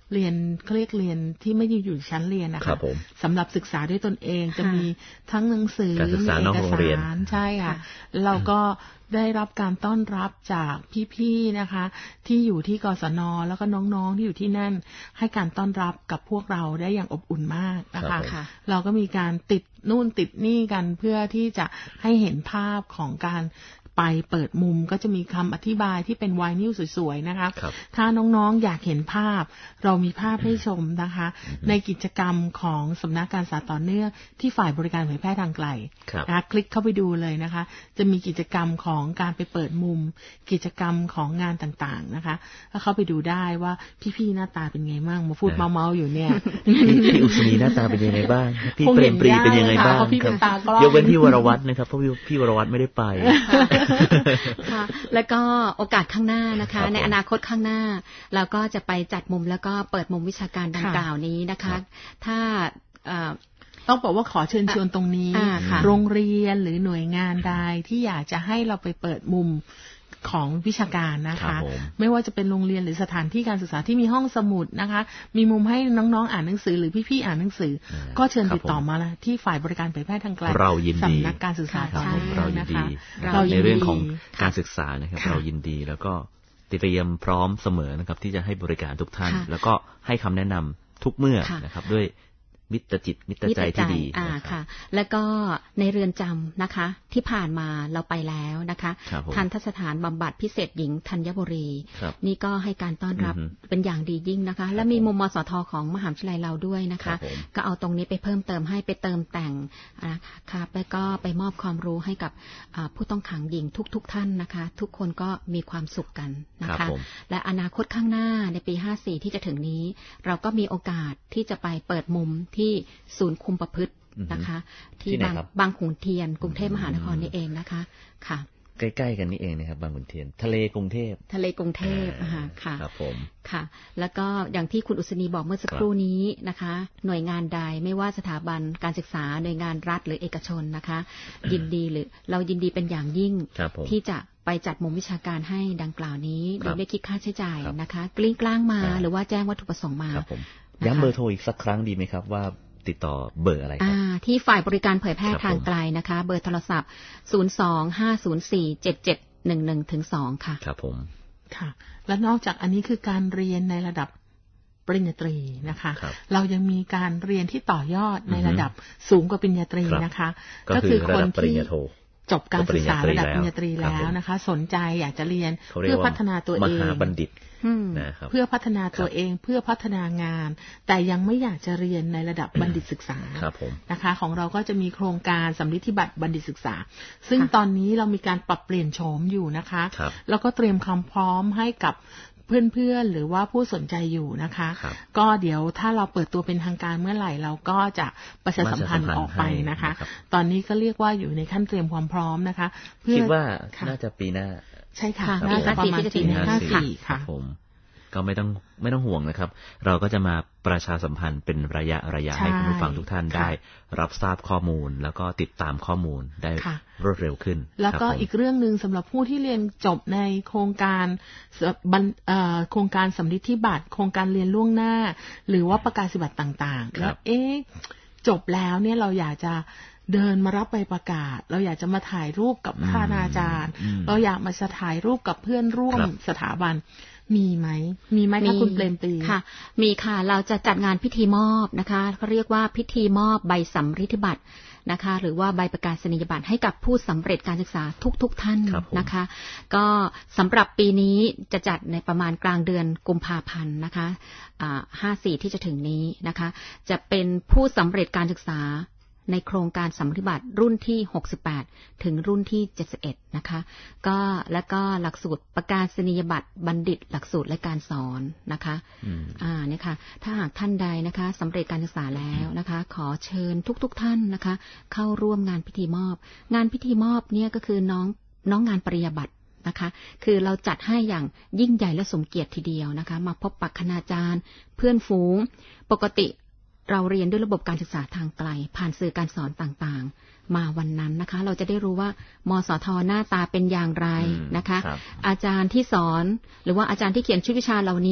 เรียนเขาเรียกเรียนที่ไม่ได้อยู่ชั้นเรียนนะคะสำหรับศึกษาด้วยตนเองจะมีทั้งหนังสือมีเอกสารใช่ค่ะเราก็ได้รับการต้อนรับจากพี่ๆนะคะที่อยู่ที่กศน.แล้วก็น้องๆที่อยู่ที่นั่นให้การต้อนรับกับพวกเราได้อย่างอบอุ่นมากนะคะเราก็มีการติดนู่นติดนี่กันเพื่อที่จะให้เห็นภาพของการไปเปิดมุมก็จะมีคำอธิบายที่เป็นไวนิลสวยๆนะคะถ้าน้องๆอยากเห็นภาพเรามีภาพให้ชมนะคะในกิจกรรมของสำนักการศึกษาต่อเนื่องที่ฝ่ายบริการเผยแพร่ทางไกลนะคะคลิกเข้าไปดูเลยนะคะจะมีกิจกรรมของการไปเปิดมุมกิจกรรมของงานต่างๆนะคะแล้วเข้าไปดูได้ว่าพี่ๆหน้าตาเป็นไงบ้างมาพูดเมาๆอยู่เนี่ยพี่อุศนีหน้าตาเป็นยังไงบ้างพี่เปรมปรีเป็นยังไงบ้างครับยกเว้นพี่วรวัฒน์นะครับเพราะพี่วรวัฒน์ไม่ได้ไปค่ะแล้วก็โอกาสข้างหน้านะคะในอนาคตข้างหน้าเราก็จะไปจัดมุมแล้วก็เปิดมุมวิชาการดังกล่าวนี้นะคะถ้าต้องบอกว่าขอเชิญชวนตรงนี้โรงเรียนหรือหน่วยงานใดที่อยากจะให้เราไปเปิดมุมของวิชาการนะคะไม่ว่าจะเป็นโรงเรียนหรือสถานที่การศึกษาที่มีห้องสมุดนะคะมีมุมให้น้องๆอ่านหนังสือหรือพี่ๆอ่านหนังสือก็เชิญติดต่อมาที่ฝ่ายบริการเผยแพร่ทางไกลสำนักการศึกษาเรายินดีในเรื่องของการศึกษานะครับเรายินดีแล้วก็เตรียมพร้อมเสมอนะครับที่จะให้บริการทุกท่านแล้วก็ให้คำแนะนำทุกเมื่อนะครับด้วยมิตรจิตมิตรใจที่ดีอ่าค่ะแล้วก็ในเรือนจำนะคะที่ผ่านมาเราไปแล้วนะคะทันทสถานบำบัดพิเศษหญิงธัญบุรีนี่ก็ให้การต้อนรับเป็นอย่างดียิ่งนะคะและมีมุมมสทของมหาวิทยาลัยเราด้วยนะคะก็เอาตรงนี้ไปเพิ่มเติมให้ไปเติมแต่งนะคะแล้วก็ไปมอบความรู้ให้กับผู้ต้องขังหญิงทุกๆท่านนะคะทุกคนก็มีความสุขกันนะคะและอนาคตข้างหน้าในปีห้าสี่ที่จะถึงนี้เราก็มีโอกาสที่จะไปเปิดมุมที่ศูนย์คุมประพฤตินะคะที่บางบางขุนเทียนกรุงเทพมหานครนี่เองนะคะค่ะใกล้ๆกันนี่เองนะครับบางขุนเทียนทะเลกรุงเทพทะเลกรุงเทพนะคะค่ะครับผมค่ะแล้วก็อย่างที่คุณอุศนีบอกเมื่อสักครู่นี้นะคะหน่วยงานใดไม่ว่าสถาบันการศึกษาหน่วยงานรัฐหรือเอกชนนะคะยินดีหรือเรายินดีเป็นอย่างยิ่งที่จะไปจัดมุมวิชาการให้ดังกล่าวนี้โดยไม่คิดค่าใช้จ่ายนะคะกลิ้งกล้างมาหรือว่าแจ้งวัตถุประสงค์มาย้ำเบอร์โทรอีกสักครั้งดีไหมครับว่าติดต่อเบอร์อะไรครับที่ฝ่ายบริการเผยแพร่ทางไกลนะคะเบอร์โทรศัพท์ศูนย์ สอง ห้า ศูนย์ สี่ เจ็ด เจ็ด หนึ่ง หนึ่ง ถึง สองค่ะครับผมค่ะและนอกจากอันนี้คือการเรียนในระดับปริญญาตรีนะคะเรายังมีการเรียนที่ต่อยอดในระดับสูงกว่าปริญญาตรีนะคะก็คือคนที่จบการศึกษาระดับปริญญาตรีแล้วนะคะสนใจอยากจะเรียนเพื่อพัฒนาตัวเองมหาบัณฑิตเพื่อพัฒนาตัวเองเพื่อพัฒนางานแต่ยังไม่อยากจะเรียนในระดับบัณฑิตศึกษานะคะของเราก็จะมีโครงการสำลิดบัตรบัณฑิตศึกษาซึ่งตอนนี้เรามีการปรับเปลี่ยนโฉมอยู่นะคะแล้วก็เตรียมความพร้อมให้กับเพื่อนๆหรือว่าผู้สนใจอยู่นะคะก็เดี๋ยวถ้าเราเปิดตัวเป็นทางการเมื่อไหร่เราก็จะประชาสัมพันธ์ออกไปนะคะตอนนี้ก็เรียกว่าอยู่ในขั้นเตรียมความพร้อมนะคะคิดว่าน่าจะปีหน้าใช่ค่ะน่าจะประมาณปีห้าสี่ค่ะผมก็ไม่ต้องไม่ต้องห่วงนะครับเราก็จะมาประชาสัมพันธ์เป็นระยะระยะให้คุณผู้ฟังทุกท่านได้รับทราบข้อมูลแล้วก็ติดตามข้อมูลได้รวดเร็วขึ้นแล้วก็อีกเรื่องนึงสำหรับผู้ที่เรียนจบในโครงการโครงการสำลิดบัตรโครงการเรียนล่วงหน้าหรือว่าประกาศนียบัตรต่างๆแล้วเอ๊ะจบแล้วเนี่ยเราอยากจะเดินมารับใบประกาศเราอยากจะมาถ่ายรูปกับท่านอาจารย์เราอยากมาจะถ่ายรูปกับเพื่อนร่วมสถาบันมีไหมมีไหมคะคุณเปรมปรีค่ะมีค่ะเราจะจัดงานพิธีมอบนะคะเขาเรียกว่าพิธีมอบใบสำริดบัตรนะคะหรือว่าใบประกาศนียบัตรให้กับผู้สำเร็จการศึกษาทุกๆ ท่านนะคะก็สำหรับปีนี้จะจัดในประมาณกลางเดือนกุมภาพันธ์นะคะห้าสี่ที่จะถึงนี้นะคะจะเป็นผู้สำเร็จการศึกษาในโครงการสำริดบัตรรุ่นที่หกสิบแปดถึงรุ่นที่เจ็ดสิบเอ็ดนะคะก็แล้วก็หลักสูตรประกาศนียบัตรบัณฑิตหลักสูตรและการสอนนะคะอ่าเนี่ยค่ะถ้าหากท่านใดนะคะสำเร็จการศึกษาแล้วนะคะขอเชิญทุกๆท่านนะคะเข้าร่วมงานพิธีมอบงานพิธีมอบเนี่ยก็คือน้องน้องงานปริญญาบัตรนะคะคือเราจัดให้อย่างยิ่งใหญ่และสมเกียรติทีเดียวนะคะมาพบปะคณาจารย์เพื่อนฝูงปกติเราเรียนด้วยระบบการศึกษาทางไกลผ่านสื่อการสอนต่างๆมาวันนั้นนะคะเราจะได้รู้ว่ามสท.หน้าตาเป็นอย่างไรนะคะอาจารย์ที่สอนหรือว่าอาจารย์ที่เขียนชุดวิชาเหล่านี้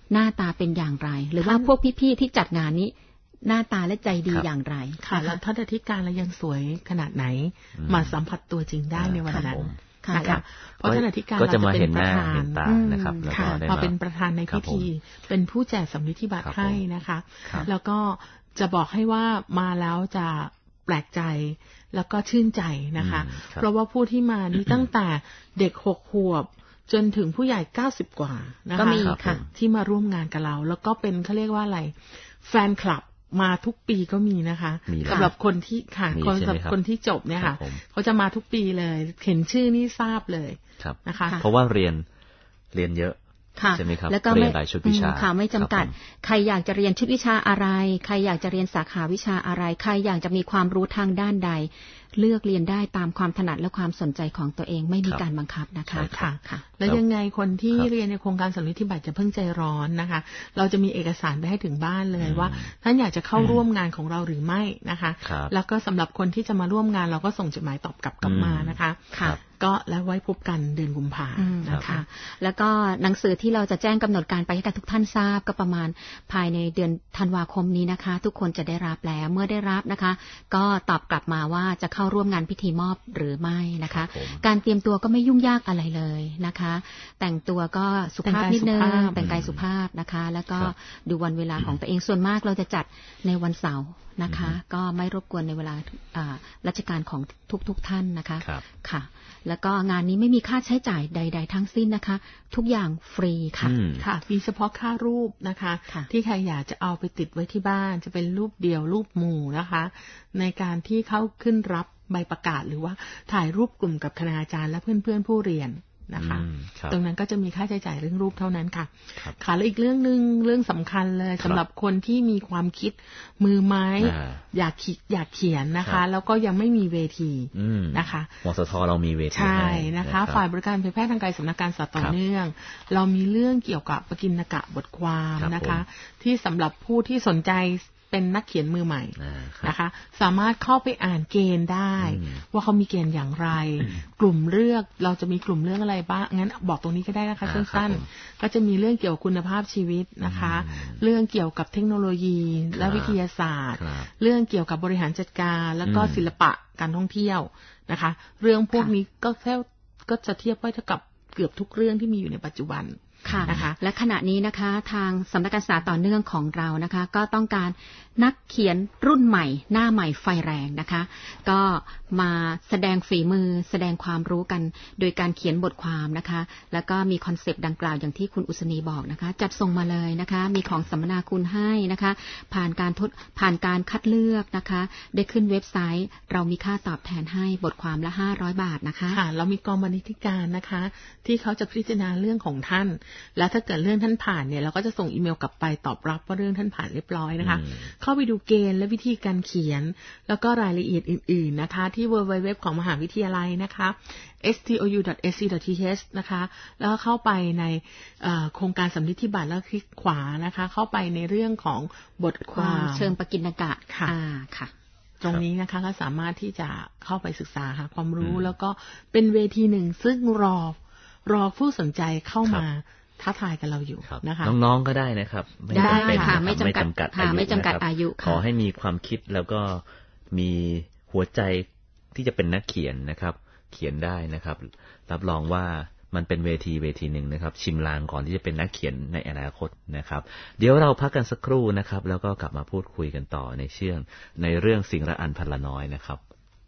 หน้าตาเป็นอย่างไรหรือว่าพวกพี่ๆที่จัดงานนี้หน้าตาและใจดีอย่างไรค่ะแล้วท่านอธิการเรายังสวยขนาดไหนมาสัมผัสตัวจริงได้ในวันนั้นนะคะเพราะท่านอธิการเราจะเป็นประธานนะครับมาเป็นประธานในพิธีเป็นผู้แจกสำลิดที่บัตรให้นะคะแล้วก็จะบอกให้ว่ามาแล้วจะแปลกใจแล้วก็ชื่นใจนะคะเพราะว่าผู้ที่มานี้ตั้งแต่เด็กหกขวบจนถึงผู้ใหญ่เก้าสิบกว่านะคะก็มีค่ะที่มาร่วมงานกับเราแล้วก็เป็นเขาเรียกว่าอะไรแฟนคลับมาทุกปีก็มีนะคะสำหรับคนที่ค่ะคนสำหรับคนที่จบเนี่ยค่ะเขาจะมาทุกปีเลยเห็นชื่อนี่ทราบเลยนะคะเพราะว่าเรียนเรียนเยอะใช่ไหมครับแล้วก็ไม่ชุดวิชาค่ะไม่จำกัดใครอยากจะเรียนชุดวิชาอะไรใครอยากจะเรียนสาขาวิชาอะไรใครอยากจะมีความรู้ทางด้านใดเลือกเรียนได้ตามความถนัดและความสนใจของตัวเองไม่มีการบังคับนะคะค่ะค่ะแล้วยังไงคนที่เรียนในโครงการสำลิดที่บัตรจะเพิ่งใจร้อนนะคะเราจะมีเอกสารไปให้ถึงบ้านเลยว่าท่านอยากจะเข้าร่วมงานของเราหรือไม่นะคะแล้วก็สำหรับคนที่จะมาร่วมงานเราก็ส่งจดหมายตอบกลับกลับมานะคะก็แล้วไว้พบกันเดือนกุมภาพันธ์นะคะแล้วก็หนังสือที่เราจะแจ้งกำหนดการไปให้กับทุกท่านทราบก็ประมาณภายในเดือนธันวาคมนี้นะคะทุกคนจะได้รับแล้วเมื่อได้รับนะคะก็ตอบกลับมาว่าจะเข้าร่วมงานพิธีมอบหรือไม่นะคะการเตรียมตัวก็ไม่ยุ่งยากอะไรเลยนะคะแต่งตัวก็สุภาพนิดนึงแต่งกายสุภาพนะคะแล้วก็ดูวันเวลาของตัวเองส่วนมากเราจะจัดในวันเสาร์นะคะก็ไม่รบกวนในเวลาราชการของทุกๆท่านนะคะค่ะแล้วก็งานนี้ไม่มีค่าใช้จ่ายใดๆทั้งสิ้นนะคะทุกอย่างฟรีค่ะค่ะมีเฉพาะค่ารูปนะคะที่ใครอยากจะเอาไปติดไว้ที่บ้านจะเป็นรูปเดียวรูปหมู่นะคะในการที่เข้าขึ้นรับใบประกาศหรือว่าถ่ายรูปกลุ่มกับคณาจารย์และเพื่อนๆผู้เรียนนะคะตรงนั้นก็จะมีค่าใช้จ่ายเรื่องรูปเท่านั้นค่ะค่ะแล้วอีกเรื่องนึงเรื่องสำคัญเลยสำหรับคนที่มีความคิดมือไม้อยากคิดอยากเขียนนะคะแล้วก็ยังไม่มีเวทีนะคะมสทเรามีเวทีใช่นะคะฝ่ายบริการเผยแพร่ทางไกลสำนักการสอนต่อเนื่องเรามีเรื่องเกี่ยวกับปกิณกะบทความนะคะที่สำหรับผู้ที่สนใจเป็นนักเขียนมือใหม่นะคะสามารถเข้าไปอ่านเกณฑ์ได้ว่าเขามีเกณฑ์อย่างไรกลุ่มเลือกเราจะมีกลุ่มเรื่องอะไรบ้างงั้นบอกตรงนี้ก็ได้นะคะสั้นๆก็จะมีเรื่องเกี่ยวกับคุณภาพชีวิตนะคะเรื่องเกี่ยวกับเทคโนโลยีและวิทยาศาสตร์เรื่องเกี่ยวกับบริหารจัดการแล้วก็ศิลปะการท่องเที่ยวนะคะเรื่องพวกนี้ก็แค่ก็จะเทียบไว้เท่ากับเกือบทุกเรื่องที่มีอยู่ในปัจจุบันค่ะนะคะและขณะนี้นะคะทางสำนักการศึกษาต่อเนื่องของเรานะคะก็ต้องการนักเขียนรุ่นใหม่หน้าใหม่ไฟแรงนะคะก็มาแสดงฝีมือแสดงความรู้กันโดยการเขียนบทความนะคะแล้วก็มีคอนเซปต์ดังกล่าวอย่างที่คุณอุศนีบอกนะคะจัดส่งมาเลยนะคะมีของสัมมนาคุณให้นะคะผ่านการทดผ่านการคัดเลือกนะคะได้ขึ้นเว็บไซต์เรามีค่าตอบแทนให้บทความละห้าร้อยบาทนะคะค่ะเรามีกองบรรณาธิการนะคะที่เขาจะพิจารณาเรื่องของท่านแล้วถ้าเกิดเรื่องท่านผ่านเนี่ยเราก็จะส่งอีเมลกลับไปตอบรับว่าเรื่องท่านผ่านเรียบร้อยนะคะเข้าไปดูเกณฑ์และวิธีการเขียนแล้วก็รายละเอียดอื่นๆนะคะที่ ดับเบิลยู ดับเบิลยู ดับเบิลยู ดอท ของมหาวิทยาลัยนะคะ เอส ที โอ ยู ดอท เอส ซี ดอท ที เอช นะคะแล้วเข้าไปในโครงการสำลิดที่บัตรแล้วคลิกขวานะคะเข้าไปในเรื่องของบทความเชิงปกิณกะค่ะค่ะตรงนี้นะคะก็สามารถที่จะเข้าไปศึกษาหาความรู้แล้วก็เป็นเวทีหนึ่งซึ่งรอรอผู้สนใจเข้ามาท้าทายกันเราอยู่นะคะน้องๆก็ได้นะครับได้ค่ะไม่จำกัดค่ะไม่จำกัดอายุขอให้มีความคิดแล้วก็มีหัวใจที่จะเป็นนักเขียนนะครับเขียนได้นะครับรับรองว่ามันเป็นเวทีเวทีหนึ่งนะครับชิมลางก่อนที่จะเป็นนักเขียนในอนาคตนะครับเดี๋ยวเราพักกันสักครู่นะครับแล้วก็กลับมาพูดคุยกันต่อในเชื่องในเรื่องสิ่งละอันพันละน้อยนะครับ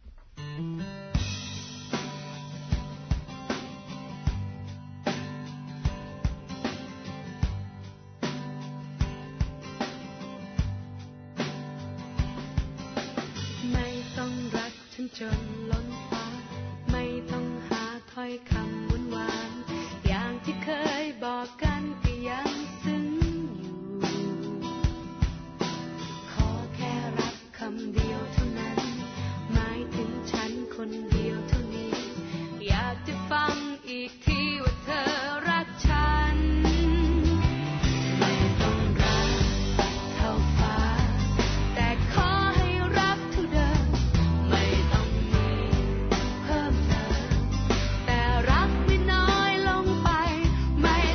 จนล้นฟ้าไม่ต้องหาถ้อยคำหวานหวานอย่างที่เคยบอกกันก็ยังซึ้งอยู่ขอแค่รักคำเดียวเท่านั้นหมายถึงฉันคนเดียวเท่านี้อยากจะฟังอีกทีว่าเธอรักฉันไม่ต้องรักเท่าฟ้าแต่ขอให้รักเท่าเดิมไม่แต่รักไม่น้อยลงไปไม่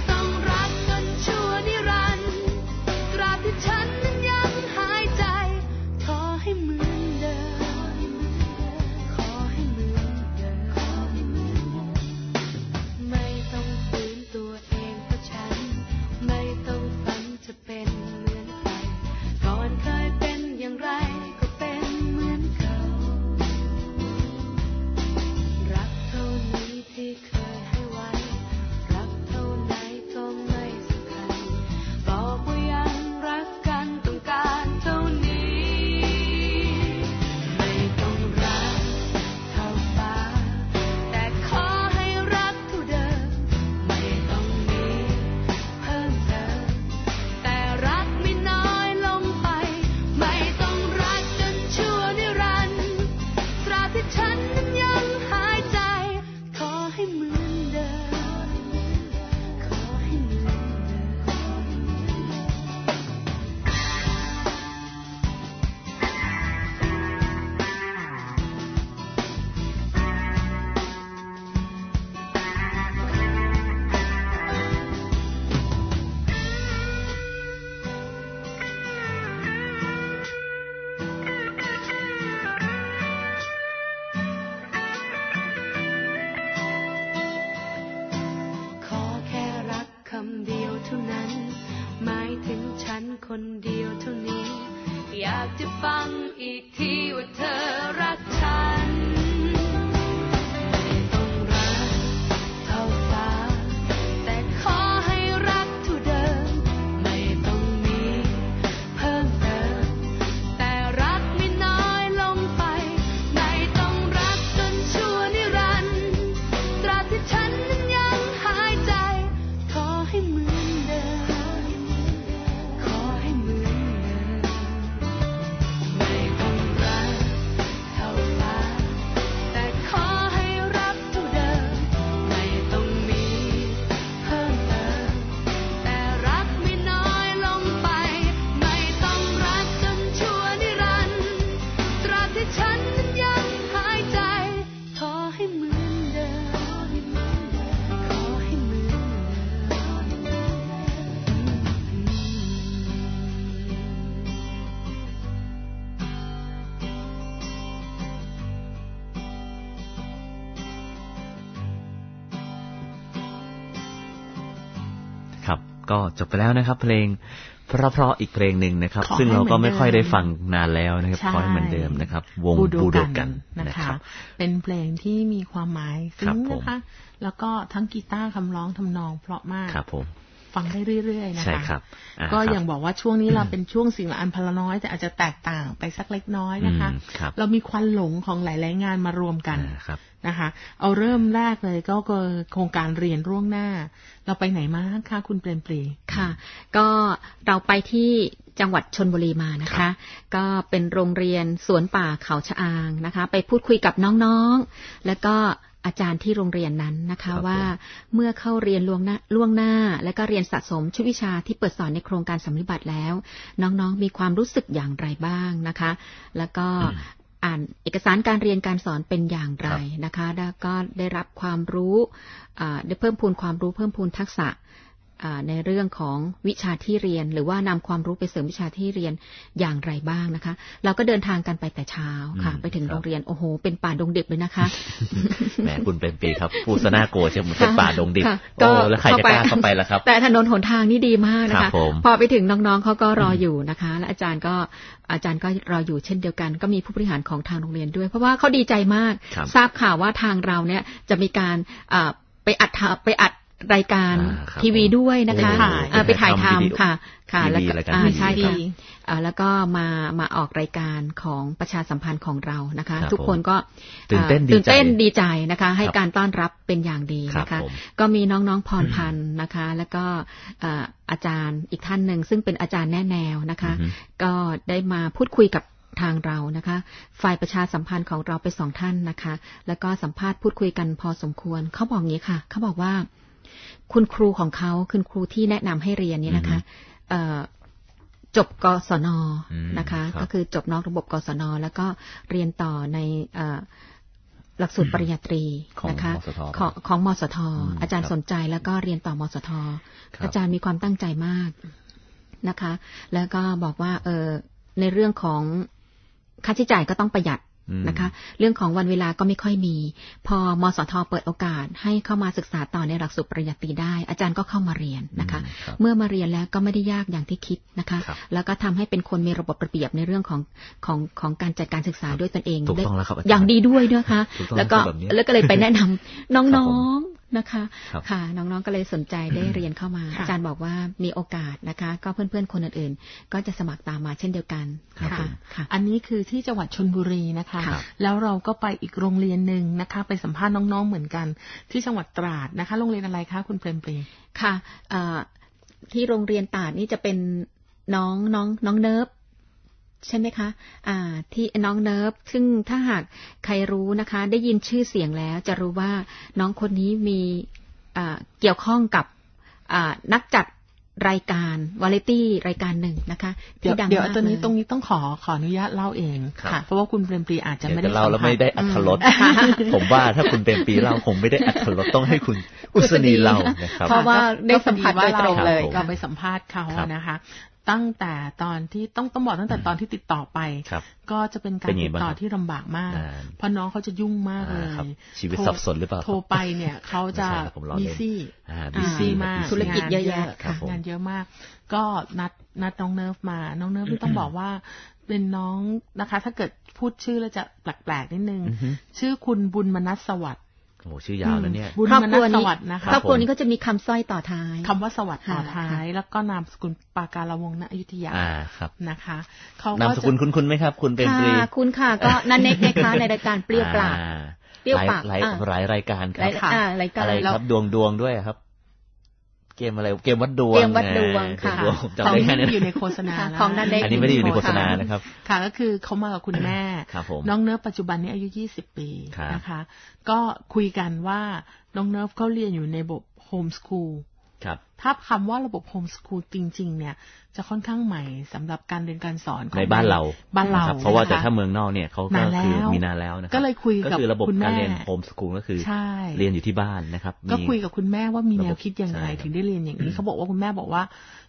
ก็จบไปแล้วนะครับเพลงเพราะๆอีกเพลงหนึ่งนะครับซึ่งเราก็ไม่ค่อยได้ฟังนานแล้วนะครับขอให้เหมือนเดิมนะครับวงบูโดกันนะคะเป็นเพลงที่มีความหมายซึ้งนะคะแล้วก็ทั้งกีตาร์คำร้องทำนองเพราะมากครับผมฟังได้เรื่อยๆนะคะใช่ครับก็อย่างบอกว่าช่วงนี้เราเป็นช่วงสิ่งละอันพลน้อยแต่อาจจะแตกต่างไปสักเล็กน้อยนะคะเรามีควันหลงของหลายๆงานมารวมกันนะคะเอาเริ่มแรกเลยก็โครงการเรียนล่วงหน้าเราไปไหนมาคะคุณเปรมปรีค่ะก็เราไปที่จังหวัดชลบุรีมานะคะก็เป็นโรงเรียนสวนป่าเขาชะอางนะคะไปพูดคุยกับน้องๆแล้วก็อาจารย์ที่โรงเรียนนั้นนะคะว่าเมื่อเข้าเรียนล่วงหน้าล่วงหน้าและก็เรียนสะสมชุดวิชาที่เปิดสอนในโครงการสำลิบัติแล้วน้องๆมีความรู้สึกอย่างไรบ้างนะคะแล้วก็อ่านเอกสารการเรียนการสอนเป็นอย่างไรนะคะแล้วก็ได้รับความรู้ได้เพิ่มพูนความรู้เพิ่มพูนทักษะในเรื่องของวิชาที่เรียนหรือว่านำความรู้ไปเสริมวิชาที่เรียนอย่างไรบ้างนะคะเราก็เดินทางกันไปแต่เช้าค่ะไปถึงโรงเรียนโอ้โหเป็นป่าดงดิบเลยนะคะแหมคุณเป็นปีครับพูดซะน่ากลัวใช่ไหมเป็นป่าดงดิบโอ้แล้วใครจะกล้าเข้าไปล่ะครับแต่ถนนหนทางนี่ดีมากนะคะพอไปถึงน้องๆเขาก็รออยู่นะคะและอาจารย์ก็อาจารย์ก็รออยู่เช่นเดียวกันก็มีผู้บริหารของทางโรงเรียนด้วยเพราะว่าเขาดีใจมากทราบข่าวว่าทางเราเนี่ยจะมีการไปอัดไปอัดรายการทีวีด้วยนะคะไปถ่ายทำค่ะค่ะแล้วก็ใช่ค่ะแล้วก็มามาออกรายการของประชาสัมพันธ์ของเรานะคะทุกคนก็ตื่นเต้นตื่นเต้นดีใจนะคะให้การต้อนรับเป็นอย่างดีนะคะก็มีน้องๆพรพันธ์นะคะแล้วก็อาจารย์อีกท่านหนึ่งซึ่งเป็นอาจารย์แน่แนวนะคะก็ได้มาพูดคุยกับทางเรานะคะฝ่ายประชาสัมพันธ์ของเราไปสองท่านนะคะแล้วก็สัมภาษณ์พูดคุยกันพอสมควรเขาบอกงี้ค่ะเขาบอกว่าคุณครูของเขาคุณครูที่แนะนำให้เรียนเนี่ยนะคะจบกศนนะคะก็คือจบนอกระบบกศนแล้วก็เรียนต่อในหลักสูตรปริญญาตรีนะคะของของมสทอาจารย์สนใจแล้วก็เรียนต่อมสทอาจารย์มีความตั้งใจมากนะคะแล้วก็บอกว่าเออในเรื่องของค่าใช้จ่ายก็ต้องประหยัดนะคะเรื่องของวันเวลาก็ไม่ค่อยมีพอมสทเปิดโอกาสให้เข้ามาศึกษาต่อในหลักสูตรปริญญาตรีได้อาจารย์ก็เข้ามาเรียนนะคะเมื่อมาเรียนแล้วก็ไม่ได้ยากอย่างที่คิดนะคะแล้วก็ทำให้เป็นคนมีระบบระเบียบในเรื่องของของของการจัดการศึกษาด้วยตนเองได้อย่างดีด้วยนะคะแล้วก็แล้วก็เลยไปแนะนำน้องๆนะคะค่ะน้องๆก็เลยสนใจได้เรียนเข้ามาอาจารย์บอกว่ามีโอกาสนะคะก็เพื่อนๆคนอื่นๆก็จะสมัครตามมาเช่นเดียวกันนะคะอันนี้คือที่จังหวัดชลบุรีนะคะแล้วเราก็ไปอีกโรงเรียนหนึ่งนะคะไปสัมภาษณ์น้องๆเหมือนกันที่จังหวัดตราดนะคะโรงเรียนอะไรคะคุณเปรมปรีค่ะที่โรงเรียนตราดนี่จะเป็นน้องน้องน้องเนิร์ฟใช่ไหมคะอ่าที่น้องเนิร์ฟซึ่งถ้าหากใครรู้นะคะได้ยินชื่อเสียงแล้วจะรู้ว่าน้องคนนี้มีอ่าเกี่ยวข้องกับอ่านักจัดรายการวาไรตี้รายการหนึ่งนะคะที่ดังมากเลยเดี๋ยวตรงนี้ตรงนี้ต้องขอขออนุญาตเล่าเองค่ะเพราะว่าคุณเปรมปรีอาจจะไม่ได้เล่าแล้วไม่ได้อรรถรสผมว่าถ้าคุณเปรมปรีเล่าคงไม่ได้อรรถรสต้องให้คุณอุษณีเล่านะครับเพราะว่าได้สัมผัสโดยตรงเลยเราไปสัมภาษณ์เขานะคะตั้งแต่ตอนที่ต้องต้องบอกตั้งแต่ตอนที่ติดต่อไปก็จะเป็นการติดต่อที่ลำบากมากเพราะน้องเขาจะยุ่งมากเลยชีวิตสับสนหรือเปล่าโทรไปเนี่ยเขาจะบีซี่บีซี่มากธุรกิจเยอะแยะงานเยอะมากก็นัดนัดน้องเนิร์ฟมาน้องเนิร์ฟที่ต้องบอกว่าเป็นน้องนะคะถ้าเกิดพูดชื่อแล้วจะแปลกๆนิดนึงชื่อคุณบุญมนัสสวัสดิ์โอ้ชื่อยาวแล้วเนี่ยบุญมนัสสวัสดิ์นะคะครอบครัวนี้ก็จะมีคำสร้อยต่อท้ายคำว่าสวัสดิ์ต่อท้ายแล้วก็นามสกุลปาการวงศ์ณอยุธยาอ่าครับนะคะเขานามสกุลคุ้นๆไหมครับคุณเป็นปรีค่ะคุณค่ะก็นันเน็กนะคะในรายการเปรี้ยวปากเปรี้ยวปากหลายหลายรายการครับอะไรครับดวงดวงด้วยครับเกมอะไรเกมวัดดวงเกมวัดดวงค่ะของที่อยู่ในโฆษณาของนันเน็กอันนี้ไม่ได้อยู่ในโฆษณานะครับค่ะก็คือเขามากับคุณแม่น้องเนิร์ฟปัจจุบันนี้อายุยี่สิบปีนะคะก็คุยกันว่าน้องเนิร์ฟเขาเรียนอยู่ในระบบโฮมสคูลถ้าคำว่าระบบโฮมสคูลจริงๆเนี่ยจะค่อนข้างใหม่สำหรับการเรียนการสอนในบ้านเราบ้านเราเพราะว่าแต่ถ้าเมืองนอกเนี่ยเขาก็คือมีนานแล้วนะครับก็เลยคุยกับก็คือระบบการเรียนโฮมสคูลก็คือเรียนอยู่ที่บ้านนะครับก็คุยกับคุณแม่ว่ามีแนวคิดยังไงถึงได้เรียนอย่างนี้เขาบอกว่าคุณแม่บอกว่า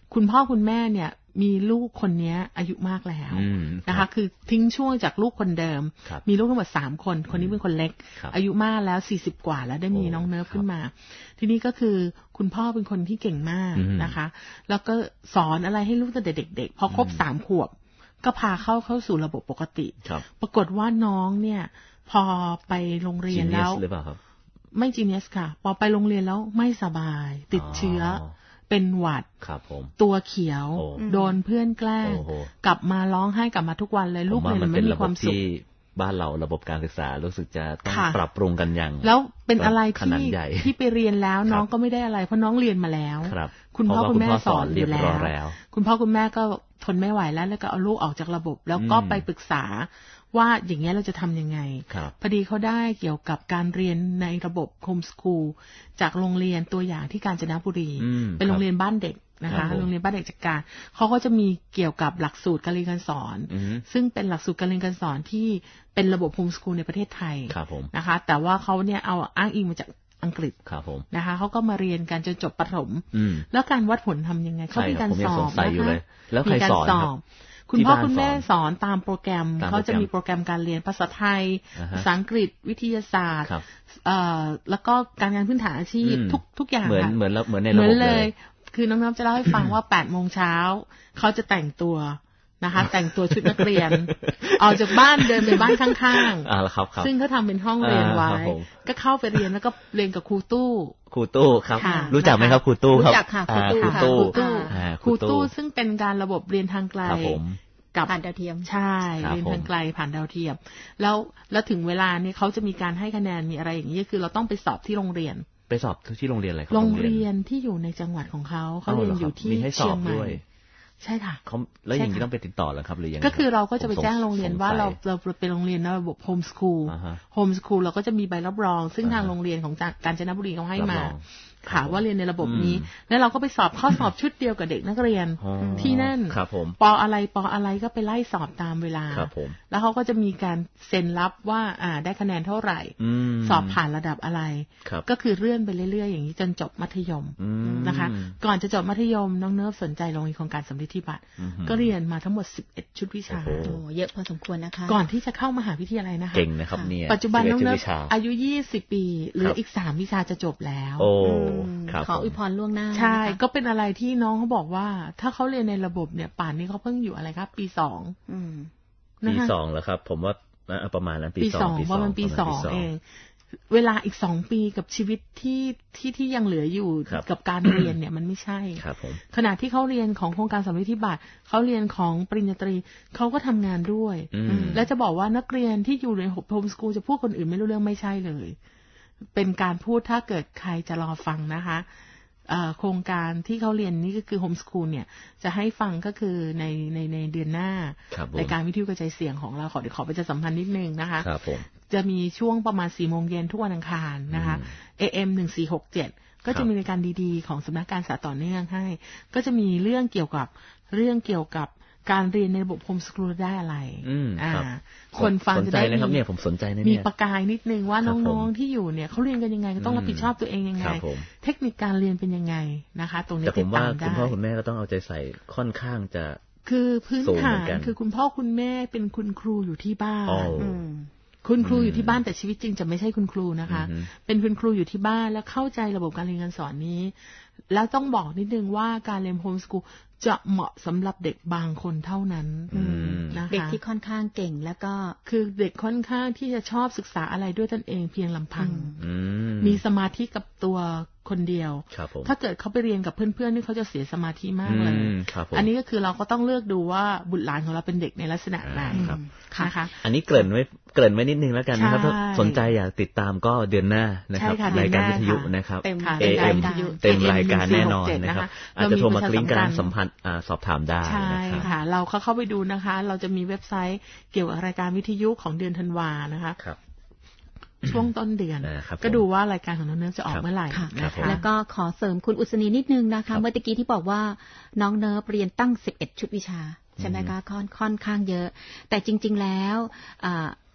คุณพ่อคุณแม่เนี่ยมีลูกคนนี้อายุมากแล้วนะคะคือทิ้งช่วงจากลูกคนเดิมมีลูกทั้งหมดสามคนคนนี้เป็นคนเล็กอายุมากแล้วสี่สิบกว่าแล้วได้มีน้องเนิร์ฟขึ้นมาทีนี้ก็คือคุณพ่อเป็นคนที่เก่งมากนะคะแล้วก็สอนอะไรให้ลูกตั้งแต่เด็กๆพอครบสามขวบก็พาเข้าเข้าสู่ระบบปกติปรากฏว่าน้องเนี่ยพอไปโรงเรียนแล้วไม่จีเนียสค่ะพอไปโรงเรียนแล้วไม่สบายติดเชื้อเป็นหวัดตัวเขียวโดนเพื่อนแกล้งกลับมาร้องไห้กลับมาทุกวันเลยลูกเนี่ยไม่มีความสุขบ้านเราระบบการศึกษารู้สึกจะต้องปรับปรุงกันอย่างแล้วเป็นอะไรที่ที่ไปเรียนแล้วน้องก็ไม่ได้อะไรเพราะน้องเรียนมาแล้วคุณพ่อคุณแม่สอนอยู่แล้วคุณพ่อคุณแม่ก็ทนไม่ไหวแล้วแล้วก็เอาลูกออกจากระบบแล้วก็ไปปรึกษาว่าอย่างเงี้ยเราจะทำยังไงพอดีเขาได้เกี่ยวกับการเรียนในระบบโฮมสคูลจากโรงเรียนตัวอย่างที่กาญจนบุรีเป็นโรงเรียนบ้านเด็กนะคะโรงเรียนบ้านเด็กจัดการเขาก็จะมีเกี่ยวกับหลักสูตรการเรียนการสอนซึ่งเป็นหลักสูตรการเรียนการสอนที่เป็นระบบโฮมสคูลในประเทศไทยนะคะแต่ว่าเขาเนี่ยเอาอ้างอิงมาจากอังกฤษนะคะเขาก็มาเรียนกันจนจบประถมแล้วการวัดผลทำยังไงเขามีการสอบนะคะแล้วใครสอนครับคุณพ่อคุณแม่สอนตามโปรแกรมเขาจะมีโปรแกรมการเรียนภาษาไทยภาษาอังกฤษวิทยาศาสตร์แล้วก็การงานพื้นฐานอาชีพทุกทุกอย่างเหมือนเหมือนเหมือนในระบบเลยคือน้องๆจะเล่าให้ฟังว่าแปดโมงเช้าเขาจะแต่งตัวนะคะแต่งตัวชุดนักเรียนออกจากบ้านเดินไปบ้านข้างๆซึ่งเขาทำเป็นห้องเรียนไว้ก็เข้าไปเรียนแล้วก็เรียนกับครูตู้ครูตู้ครับรู้จักไหมครับครูตู้ครับรู้จักค่ะครูตู้ครูตู้ซึ่งเป็นการระบบเรียนทางไกลกับผ่านดาวเทียมใช่เรียนทางไกลผ่านดาวเทียมแล้วแล้วถึงเวลานี้เขาจะมีการให้คะแนนมีอะไรอย่างนี้คือเราต้องไปสอบที่โรงเรียนไปสอบที่โรงเรียนอะไรครับโรงเรียนที่อยู่ในจังหวัดของเขาเขาเรียนอยู่ที่เชียงใหม่ใช่ค่ะเขาแล้วอย่างนี้ต้องไปติดต่อแล้วครับหรือยังก็คือเราก็จะไปแจ้งโรงเรียนว่าเราเราเป็นโรงเรียนระบบโฮมสคูลโฮมสคูลเราก็จะมีใบรับรองซึ่งทางโรงเรียนของกาญจนบุรีเขาให้มาค่ะว่าเรียนในระบบนี้แล้วเราก็ไปสอบข้อสอบชุดเดียวกับเด็กนักเรียนที่นั่นปออะไรปออะไรก็ไปไล่สอบตามเวลาแล้วเขาก็จะมีการเซ็นรับว่าอ่าได้คะแนนเท่าไหร่สอบผ่านระดับอะไรก็คือเลื่อนไปเรื่อยๆอย่างนี้จนจบมัธยมนะคะก่อนจะจบมัธยมน้องเนิร์ฟสนใจลงในโครงการสำริดที่บัตรก็เรียนมาทั้งหมดสิบเอ็ดชุดวิชาโอ้เยอะพอสมควรนะคะก่อนที่จะเข้ามหาวิทยาลัยนะคะเก่งนะครับเนี่ยปัจจุบันน้องเนิร์ฟอายุยี่สิบปีเหลืออีกสามวิชาจะจบแล้วขออวยพรล่วงหน้าใช่ก็เป็นอะไรที่น้องเขาบอกว่าถ้าเขาเรียนในระบบเนี่ยป่านนี้เขาเพิ่งอยู่อะไรครับปีสองปีสองแล้วครับผมว่าประมาณนั้นปีสองเพราะมันปีสองเองเวลาอีกสองปีกับชีวิตที่ที่ที่ยังเหลืออยู่กับการเรียนเนี่ยมันไม่ใช่ขณะที่เขาเรียนของโครงการสำริดที่บัตรเขาเรียนของปริญญาตรีเขาก็ทำงานด้วยและจะบอกว่านักเรียนที่อยู่ในโฮมสคูลจะพูดคนอื่นไม่รู้เรื่องไม่ใช่เลยเป็นการพูดถ้าเกิดใครจะรอฟังนะคะโครงการที่เขาเรียนนี่ก็คือโฮมสคูลเนี่ยจะให้ฟังก็คือในในในเดือนหน้ารายการวิทยุกระจายเสียงของเราขอเดี๋ยวขอไปจะสัมพันธ์นิดนึงนะคะจะมีช่วงประมาณสี่โมงเย็นทุกวันอังคารนะคะ เอ เอ็ม หนึ่งสี่หกเจ็ดก็จะมีรายการดีๆของสำนักการศึกษาต่อเนื่องให้ก็จะมีเรื่องเกี่ยวกับเรื่องเกี่ยวกับการเรียนในระบบโฮมสคูลได้อะไรอ่าคนฟังจะได้นะครับเนี่ยผมสนใจนะเนี่ยมีประกายนิดนึงว่าน้องๆที่อยู่เนี่ยเขาเรียนกันยังไงต้องรับผิดชอบตัวเองยังไงเทคนิคการเรียนเป็นยังไงนะคะตรงนี้แต่ผมว่าคุณพ่อคุณแม่ก็ต้องเอาใจใส่ค่อนข้างจะคือพื้นฐานคือคุณพ่อคุณแม่เป็นคุณครูอยู่ที่บ้านคุณครูอยู่ที่บ้านแต่ชีวิตจริงจะไม่ใช่คุณครูนะคะเป็นคุณครูอยู่ที่บ้านแล้วเข้าใจระบบการเรียนการสอนนี้แล้วต้องบอกนิดนึงว่าการเรียนโฮมสคูลจะเหมาะสำหรับเด็กบางคนเท่านั้นนะคะเด็กที่ค่อนข้างเก่งแล้วก็คือเด็กค่อนข้างที่จะชอบศึกษาอะไรด้วยตนเองเพียงลำพังมีสมาธิกับตัวคนเดียวถ้าเกิดเขาไปเรียนกับเพื่อนๆนี่เขาจะเสียสมาธิมากเลยอันนี้ก็คือเราก็ต้องเลือกดูว่าบุตรหลานของเราเป็นเด็กในลักษณะไหนนะคะอันนี้เกริ่นไว้เกริ่นไว้นิดนึงแล้วกันนะครับถ้าสนใจอยากติดตามก็เดือนหน้านะครับรายการวิทยุนะครับ เอ เอ็ม เต็มรายการแน่นอนนะครับอาจจะโทรมากลิ้งการสัมพันธ์สอบถามได้ใช่ค่ะเราเข้าเข้าไปดูนะคะเราจะมีเว็บไซต์เกี่ยวกับรายการวิทยุของเดือนธันวานะคะช่วงต้นเดือนก็ดูว่ารายการของน้องเนิร์ฟจะออกเมื่อไหร่นะคะแล้วก็ขอเสริมคุณอุศนีนิดนึงนะคะเมื่อตะกี้ที่บอกว่าน้องเนิร์ฟเรียนตั้งสิบเอ็ดชุดวิชาใช่ไหมคะค่อนค่อนข้างเยอะแต่จริงๆแล้ว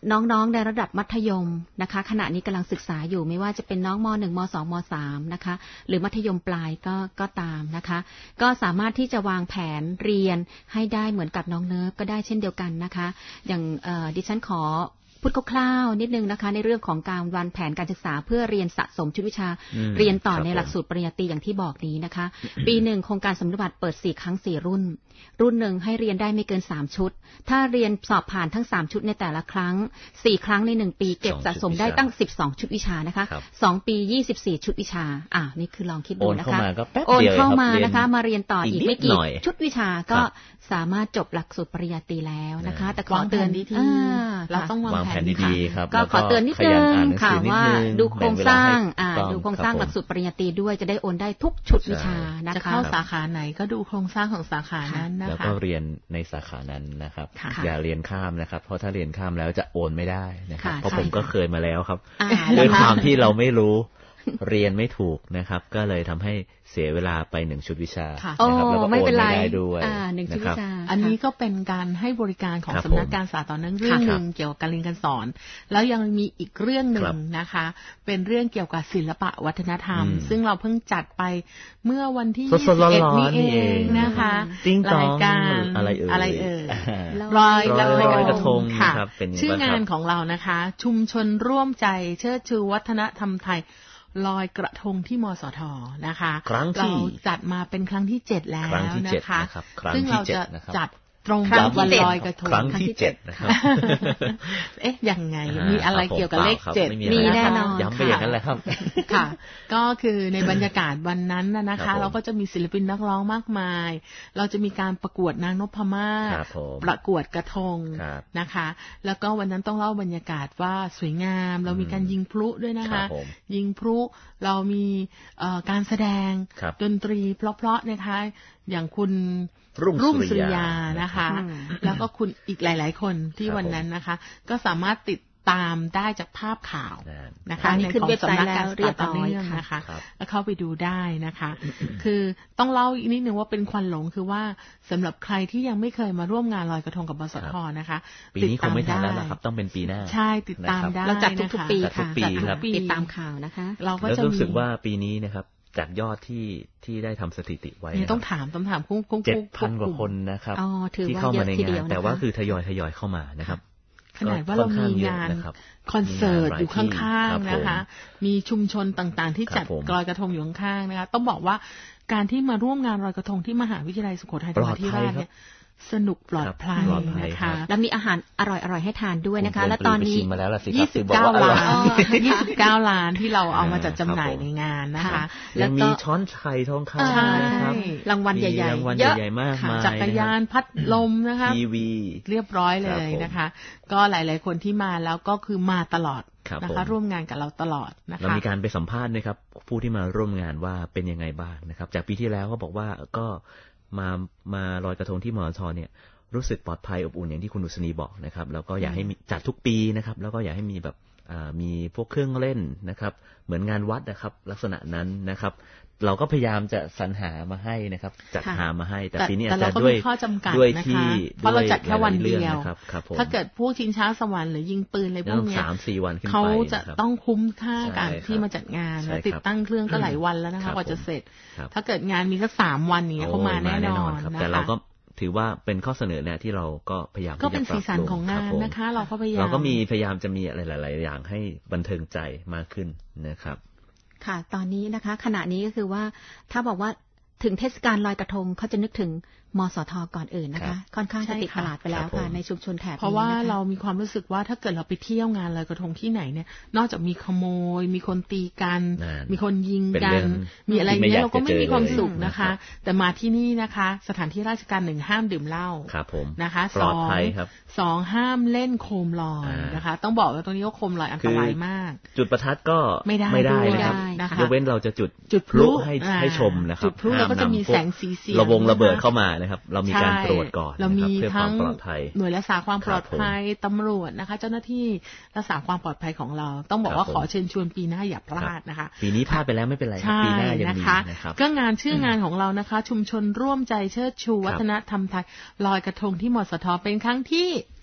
น้องๆในระดับมัธยมนะคะขณะนี้กำลังศึกษาอยู่ไม่ว่าจะเป็นน้องม.หนึ่ง ม.สอง ม.สาม นะคะหรือมัธยมปลายก็ก็ตามนะคะก็สามารถที่จะวางแผนเรียนให้ได้เหมือนกับน้องเนิร์ฟก็ได้เช่นเดียวกันนะคะอย่างดิฉันขอพูดคร่าวๆนิดนึงนะคะในเรื่องของการวางแผนการศึกษาเพื่อเรียนสะสมชุดวิชาเรียนต่อในหลักสูตรปริญญาตรีอย่างที่บอกนี้นะคะปีหนึ่งโครงการสำนึกบัตรเปิดสี่ครั้งสี่รุ่นรุ่นหนึ่งให้เรียนได้ไม่เกินสามชุดถ้าเรียนสอบผ่านทั้งสามชุดในแต่ละครั้งสี่ครั้งในหนึ่งปีเก็บสะสมได้ตั้งสิบสองชุดวิชานะคะสองปียี่สิบสี่ชุดวิชาอ่านี่คือลองคิดดูนะคะโอนเข้ามานะคะมาเรียนต่ออีกไม่กี่ชุดวิชาก็สามารถจบหลักสูตรปริญญาตรีแล้วนะคะแต่ขอเตือนนิดนึงเราต้องวางแผนดีๆครับก็ขอเตือนนิดนึงค่ะว่าดูโครงสร้างอ่าดูโครงสร้างหลักสูตรปริญญาตรีด้วยจะได้โอนได้ทุกชุดวิชานะคะจะเข้าสาขาไหนก็ดูโครงสร้างของสาขานั้นนะคะแล้วก็เรียนในสาขานั้นนะครับอย่าเรียนข้ามนะครับเพราะถ้าเรียนข้ามแล้วจะโอนไม่ได้นะครับเพราะผมก็เคยมาแล้วครับด้วยความที่เราไม่รู้เรียนไม่ถูกนะครับก็เลยทำให้เสียเวลาไปหนึ่งชุดวิชานะครับแล้วก็โอนไม่ได้ด้วยนะครับอันนี้ก็เป็นการให้บริการของสำนักการศึกษาต่อเนื่องเรื่องหนึ่งเกี่ยวกับการเรียนการสอนแล้วยังมีอีกเรื่องหนึ่งนะคะเป็นเรื่องเกี่ยวกับศิลปะวัฒนธรรมซึ่งเราเพิ่งจัดไปเมื่อวันที่ยี่สิบเอ็ดนี้เองนะคะรายการอะไรเอ่ยรอยกระทงค่ะชื่องานของเรานะคะชุมชนร่วมใจเชิดชูวัฒนธรรมไทยลอยกระทงที่มสทนะคะเราจัดมาเป็นครั้งที่เจ็ดแล้วนะคะซึ่งเราจะจัดตรงกับวันลอยกระทงครั้งที่เจ็ดนะครับเอ๊ะยังไงมีอะไรเกี่ยวกับเลขเจ็ดมีแน่นอนย้ำไปอย่างนั้นแหละครับค่ะก็คือในบรรยากาศวันนั้นนะคะเราก็จะมีศิลปินนักร้องมากมายเราจะมีการประกวดนางนพมาศประกวดกระทงนะคะแล้วก็วันนั้นต้องเล่าบรรยากาศว่าสวยงามเรามีการยิงพลุด้วยนะคะยิงพลุเรามีการแสดงดนตรีเพราะๆนะคะอย่างคุณรุ่งสุริยานะคะแล้วก็คุณอีกหลายๆคนที่วันนั้นนะคะก็สามารถติดตามได้จากภาพข่าวนะคะในของสำนักการศึกษาต่อเนื่องนะคะแล้วเข้าไปดูได้นะคะคือต้องเล่าอีกนิดนึงว่าเป็นควันหลงคือว่าสำหรับใครที่ยังไม่เคยมาร่วมงานลอยกระทงกับบสทนะคะปีนี้คงไม่ทันแล้วนะครับต้องเป็นปีหน้าใช่ติดตามได้เราจัดทุกๆปีค่ะติดตามข่าวนะคะเราก็จะรู้สึกว่าปีนี้นะครับจากยอดที่ที่ได้ทำสถิติไว้ต้องถามต้องถามคุ้งคุ้งเจ็ดพันกว่าคนนะครับที่เข้ามาในงานแต่ว่าคือทยอยทยอยเข้ามานะครับขนาดว่าเรามีงานคอนเสิร์ตอยู่ข้างๆนะคะมีชุมชนต่างๆที่จัดลอยกระทงอยู่ข้างๆนะคะต้องบอกว่าการที่มาร่วมงานลอยกระทงที่มหาวิทยาลัยสุโขทัยธรรมาธิราชเนี่ยสนุกปลอดภัยนะคะแล้วมีอาหารอร่อยๆให้ทานด้วยนะคะแล้วตอนนี้ยี่สิบเก้าล้านยี่สิบเก้าล้านที่เราเอามาจัดจำหน่ายในงานนะคะแล้วมีช้อนชัยทองคำนะครับรางวัลใหญ่ๆรางวัลใหญ่ๆมากมายจักรยานพัดลมนะคะทีวีเรียบร้อยเลยนะคะก็หลายๆคนที่มาแล้วก็คือมาตลอดนะคะร่วมงานกับเราตลอดนะคะเรามีการไปสัมภาษณ์นะครับผู้ที่มาร่วมงานว่าเป็นยังไงบ้างนะครับจากปีที่แล้วเขาบอกว่าก็มามาลอยกระทงที่มอชเนี่ยรู้สึกปลอดภัยอบอุ่นอย่างที่คุณอุศนีบอกนะครับแล้วก็อยากให้จัดทุกปีนะครับแล้วก็อยากให้มีแบบมีพวกเครื่องเล่นนะครับเหมือนงานวัดนะครับลักษณะนั้นนะครับเราก็พยายามจะสรรหามาให้นะครับจัดหามาให้แต่ปีนี้อาจจะด้วยด้วยที่เพราะเราจัดแค่วันเดียวถ้าเกิดพวกชิงช้าสวรรค์หรือยิงปืนอะไรพวกนี้สามสี่วันเขาจะต้องคุ้มค่าการที่มาจัดงานและติดตั้งเครื่องก็หลายวันแล้วนะคะกว่าจะเสร็จถ้าเกิดงานมีสักสามวันนี้เขามาแน่นอนแต่เราก็ถือว่าเป็นข้อเสนอเนี่ยที่เราก็พยายามก็เป็นสีสันของงานนะคะเราก็พยายามเราก็มีพยายามจะมีอะไรหลายๆอย่างให้บันเทิงใจมากขึ้นนะครับค่ะตอนนี้นะคะขณะนี้ก็คือว่าถ้าบอกว่าถึงเทศกาลลอยกระทงเขาจะนึกถึงมสทก่อนอื่นนะคะค่อนข้างจะติดตลาดไปแล้วค่ะในชุมชนแถบนี้เพราะว่าเรามีความรู้สึกว่าถ้าเกิดเราไปเที่ยวงานลอยกระทงที่ไหนเนี่ยนอกจากมีขโมยมีคนตีกันมีคนยิงกันมีอะไรเงี้ยเราก็ไม่มีความสุขนะคะแต่มาที่นี่นะคะสถานที่ราชการหนึ่งห้ามดื่มเหล้านะคะสองสองห้ามเล่นโคมลอยนะคะต้องบอกว่าตรงนี้ว่าโคมลอยอันตรายมากจุดประทัดก็ไม่ได้ไม่ได้นะครับยกเว้นเราจะจุดจุดพลุให้ให้ชมนะครับจุดพลุเราก็จะมีแสงสีเสียงระวงระเบิดเข้ามานะครับเรามีการตรวจก่อนเรามีทั้งหน่วยรักษาความปลอดภัยตำรวจนะคะเจ้าหน้าที่รักษาความปลอดภัยของเราต้องบอกว่าขอเชิญชวนปีหน้าอย่าพลาดนะคะปีนี้พลาดไปแล้วไม่เป็นไรปีหน้ายังมีนะครับก็งานชื่องานของเรานะคะชุมชนร่วมใจเชิดชูวัฒนธรรมไทยลอยกระทงที่มสทเป็นครั้งที่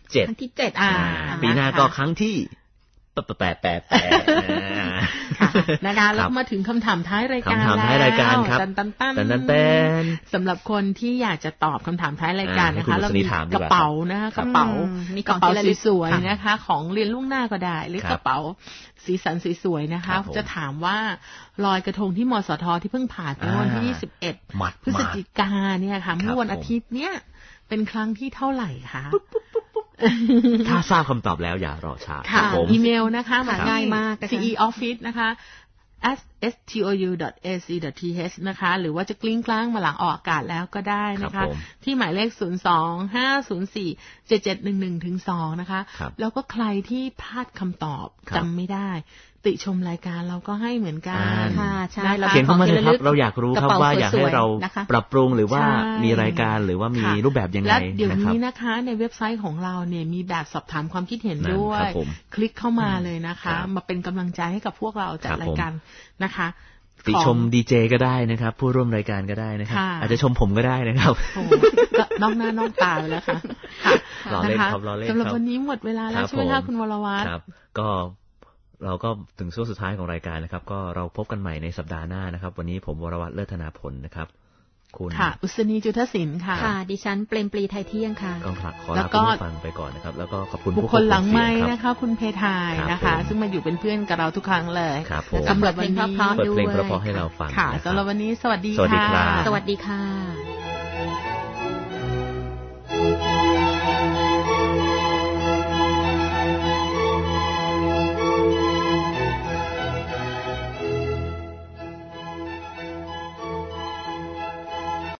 เจ็ดครั้งที่เจ็ดอ่าปีหน้าก็ครั้งที่แปดแปดแปดแปดค่ะนะคะแล้วมาถึงคำถามท้ายรายการคำถามท้ายรายการครับตันตันตันตันตันสำหรับคนที่อยากจะตอบคำถามท้ายรายการนะคะแล้วมีกระเป๋านะคะกระเป๋ามีกระเป๋าสวยๆนะคะของเรียนล่วงหน้าก็ได้หรือกระเป๋าสีสันสวยๆนะคะจะถามว่าลอยกระทงที่มสทที่เพิ่งผ่านไปวันที่ยี่สิบเอ็ดพฤศจิกายนเนี่ยค่ะเมื่อวันอาทิตย์เนี่ยเป็นครั้งที่เท่าไหร่คะถ้าทราบคำตอบแล้วอย่ารอช้าค่ะอีเมลนะคะง่ายมาก ซี อี office นะคะ at เอส ที โอ ยู ดอท เอ ซี ดอท ที เอช นะคะหรือว่าจะกลิ้งกลางมาหลังออกอากาศแล้วก็ได้นะคะที่หมายเลขศูนย์ สอง ห้า ศูนย์ สี่ เจ็ด เจ็ด หนึ่ง หนึ่ง ถึง สองนะคะแล้วก็ใครที่พลาดคำตอบจำไม่ได้ติชมรายการเราก็ให้เหมือนกันค่ะใช่เขียนเข้ามาเลยครับเราอยากรู้ครับว่าอยากให้เราปรับปรุงหรือว่ามีรายการหรือว่ามีรูปแบบยังไงและเดี๋ยวนี้นะคะในเว็บไซต์ของเราเนี่ยมีแบบสอบถามความคิดเห็นด้วยคลิกเข้ามาเลยนะคะมาเป็นกำลังใจให้กับพวกเราจัดรายการนะคะติชมดีเจก็ได้นะครับผู้ร่วมรายการก็ได้นะครับอาจจะชมผมก็ได้นะครับน้องหน้าน้องตาไปแล้วค่ะรอเล่นครับรอเล่นครับสำหรับวันนี้หมดเวลาแล้วใช่ไหมคะคุณวรวัฒน์ครับก็เราก็ถึงช่วงสุดท้ายของรายการนะครับก็เราพบกันใหม่ในสัปดาห์หน้านะครับวันนี้ผมวรวัฒน์เลิศธนาผลนะครับคุณค่ะอุศนีจุฑศิลป์ค่ะค่ะดิฉันเปรมปรีไทยเที่ยงค่ะก็ขอลาคุณผู้ฟังไปก่อนนะครับแล้วก็ขอบคุณบุคคลหลังไม้นะคะคุณเพทายนะคะซึ่งมาอยู่เป็นเพื่อนกับเราทุกครั้งเลยสำหรับวันนี้เปิดเพลงเพราะๆให้เราฟังค่ะสำหรับวันนี้สวัสดีค่ะสวัสดีค่ะ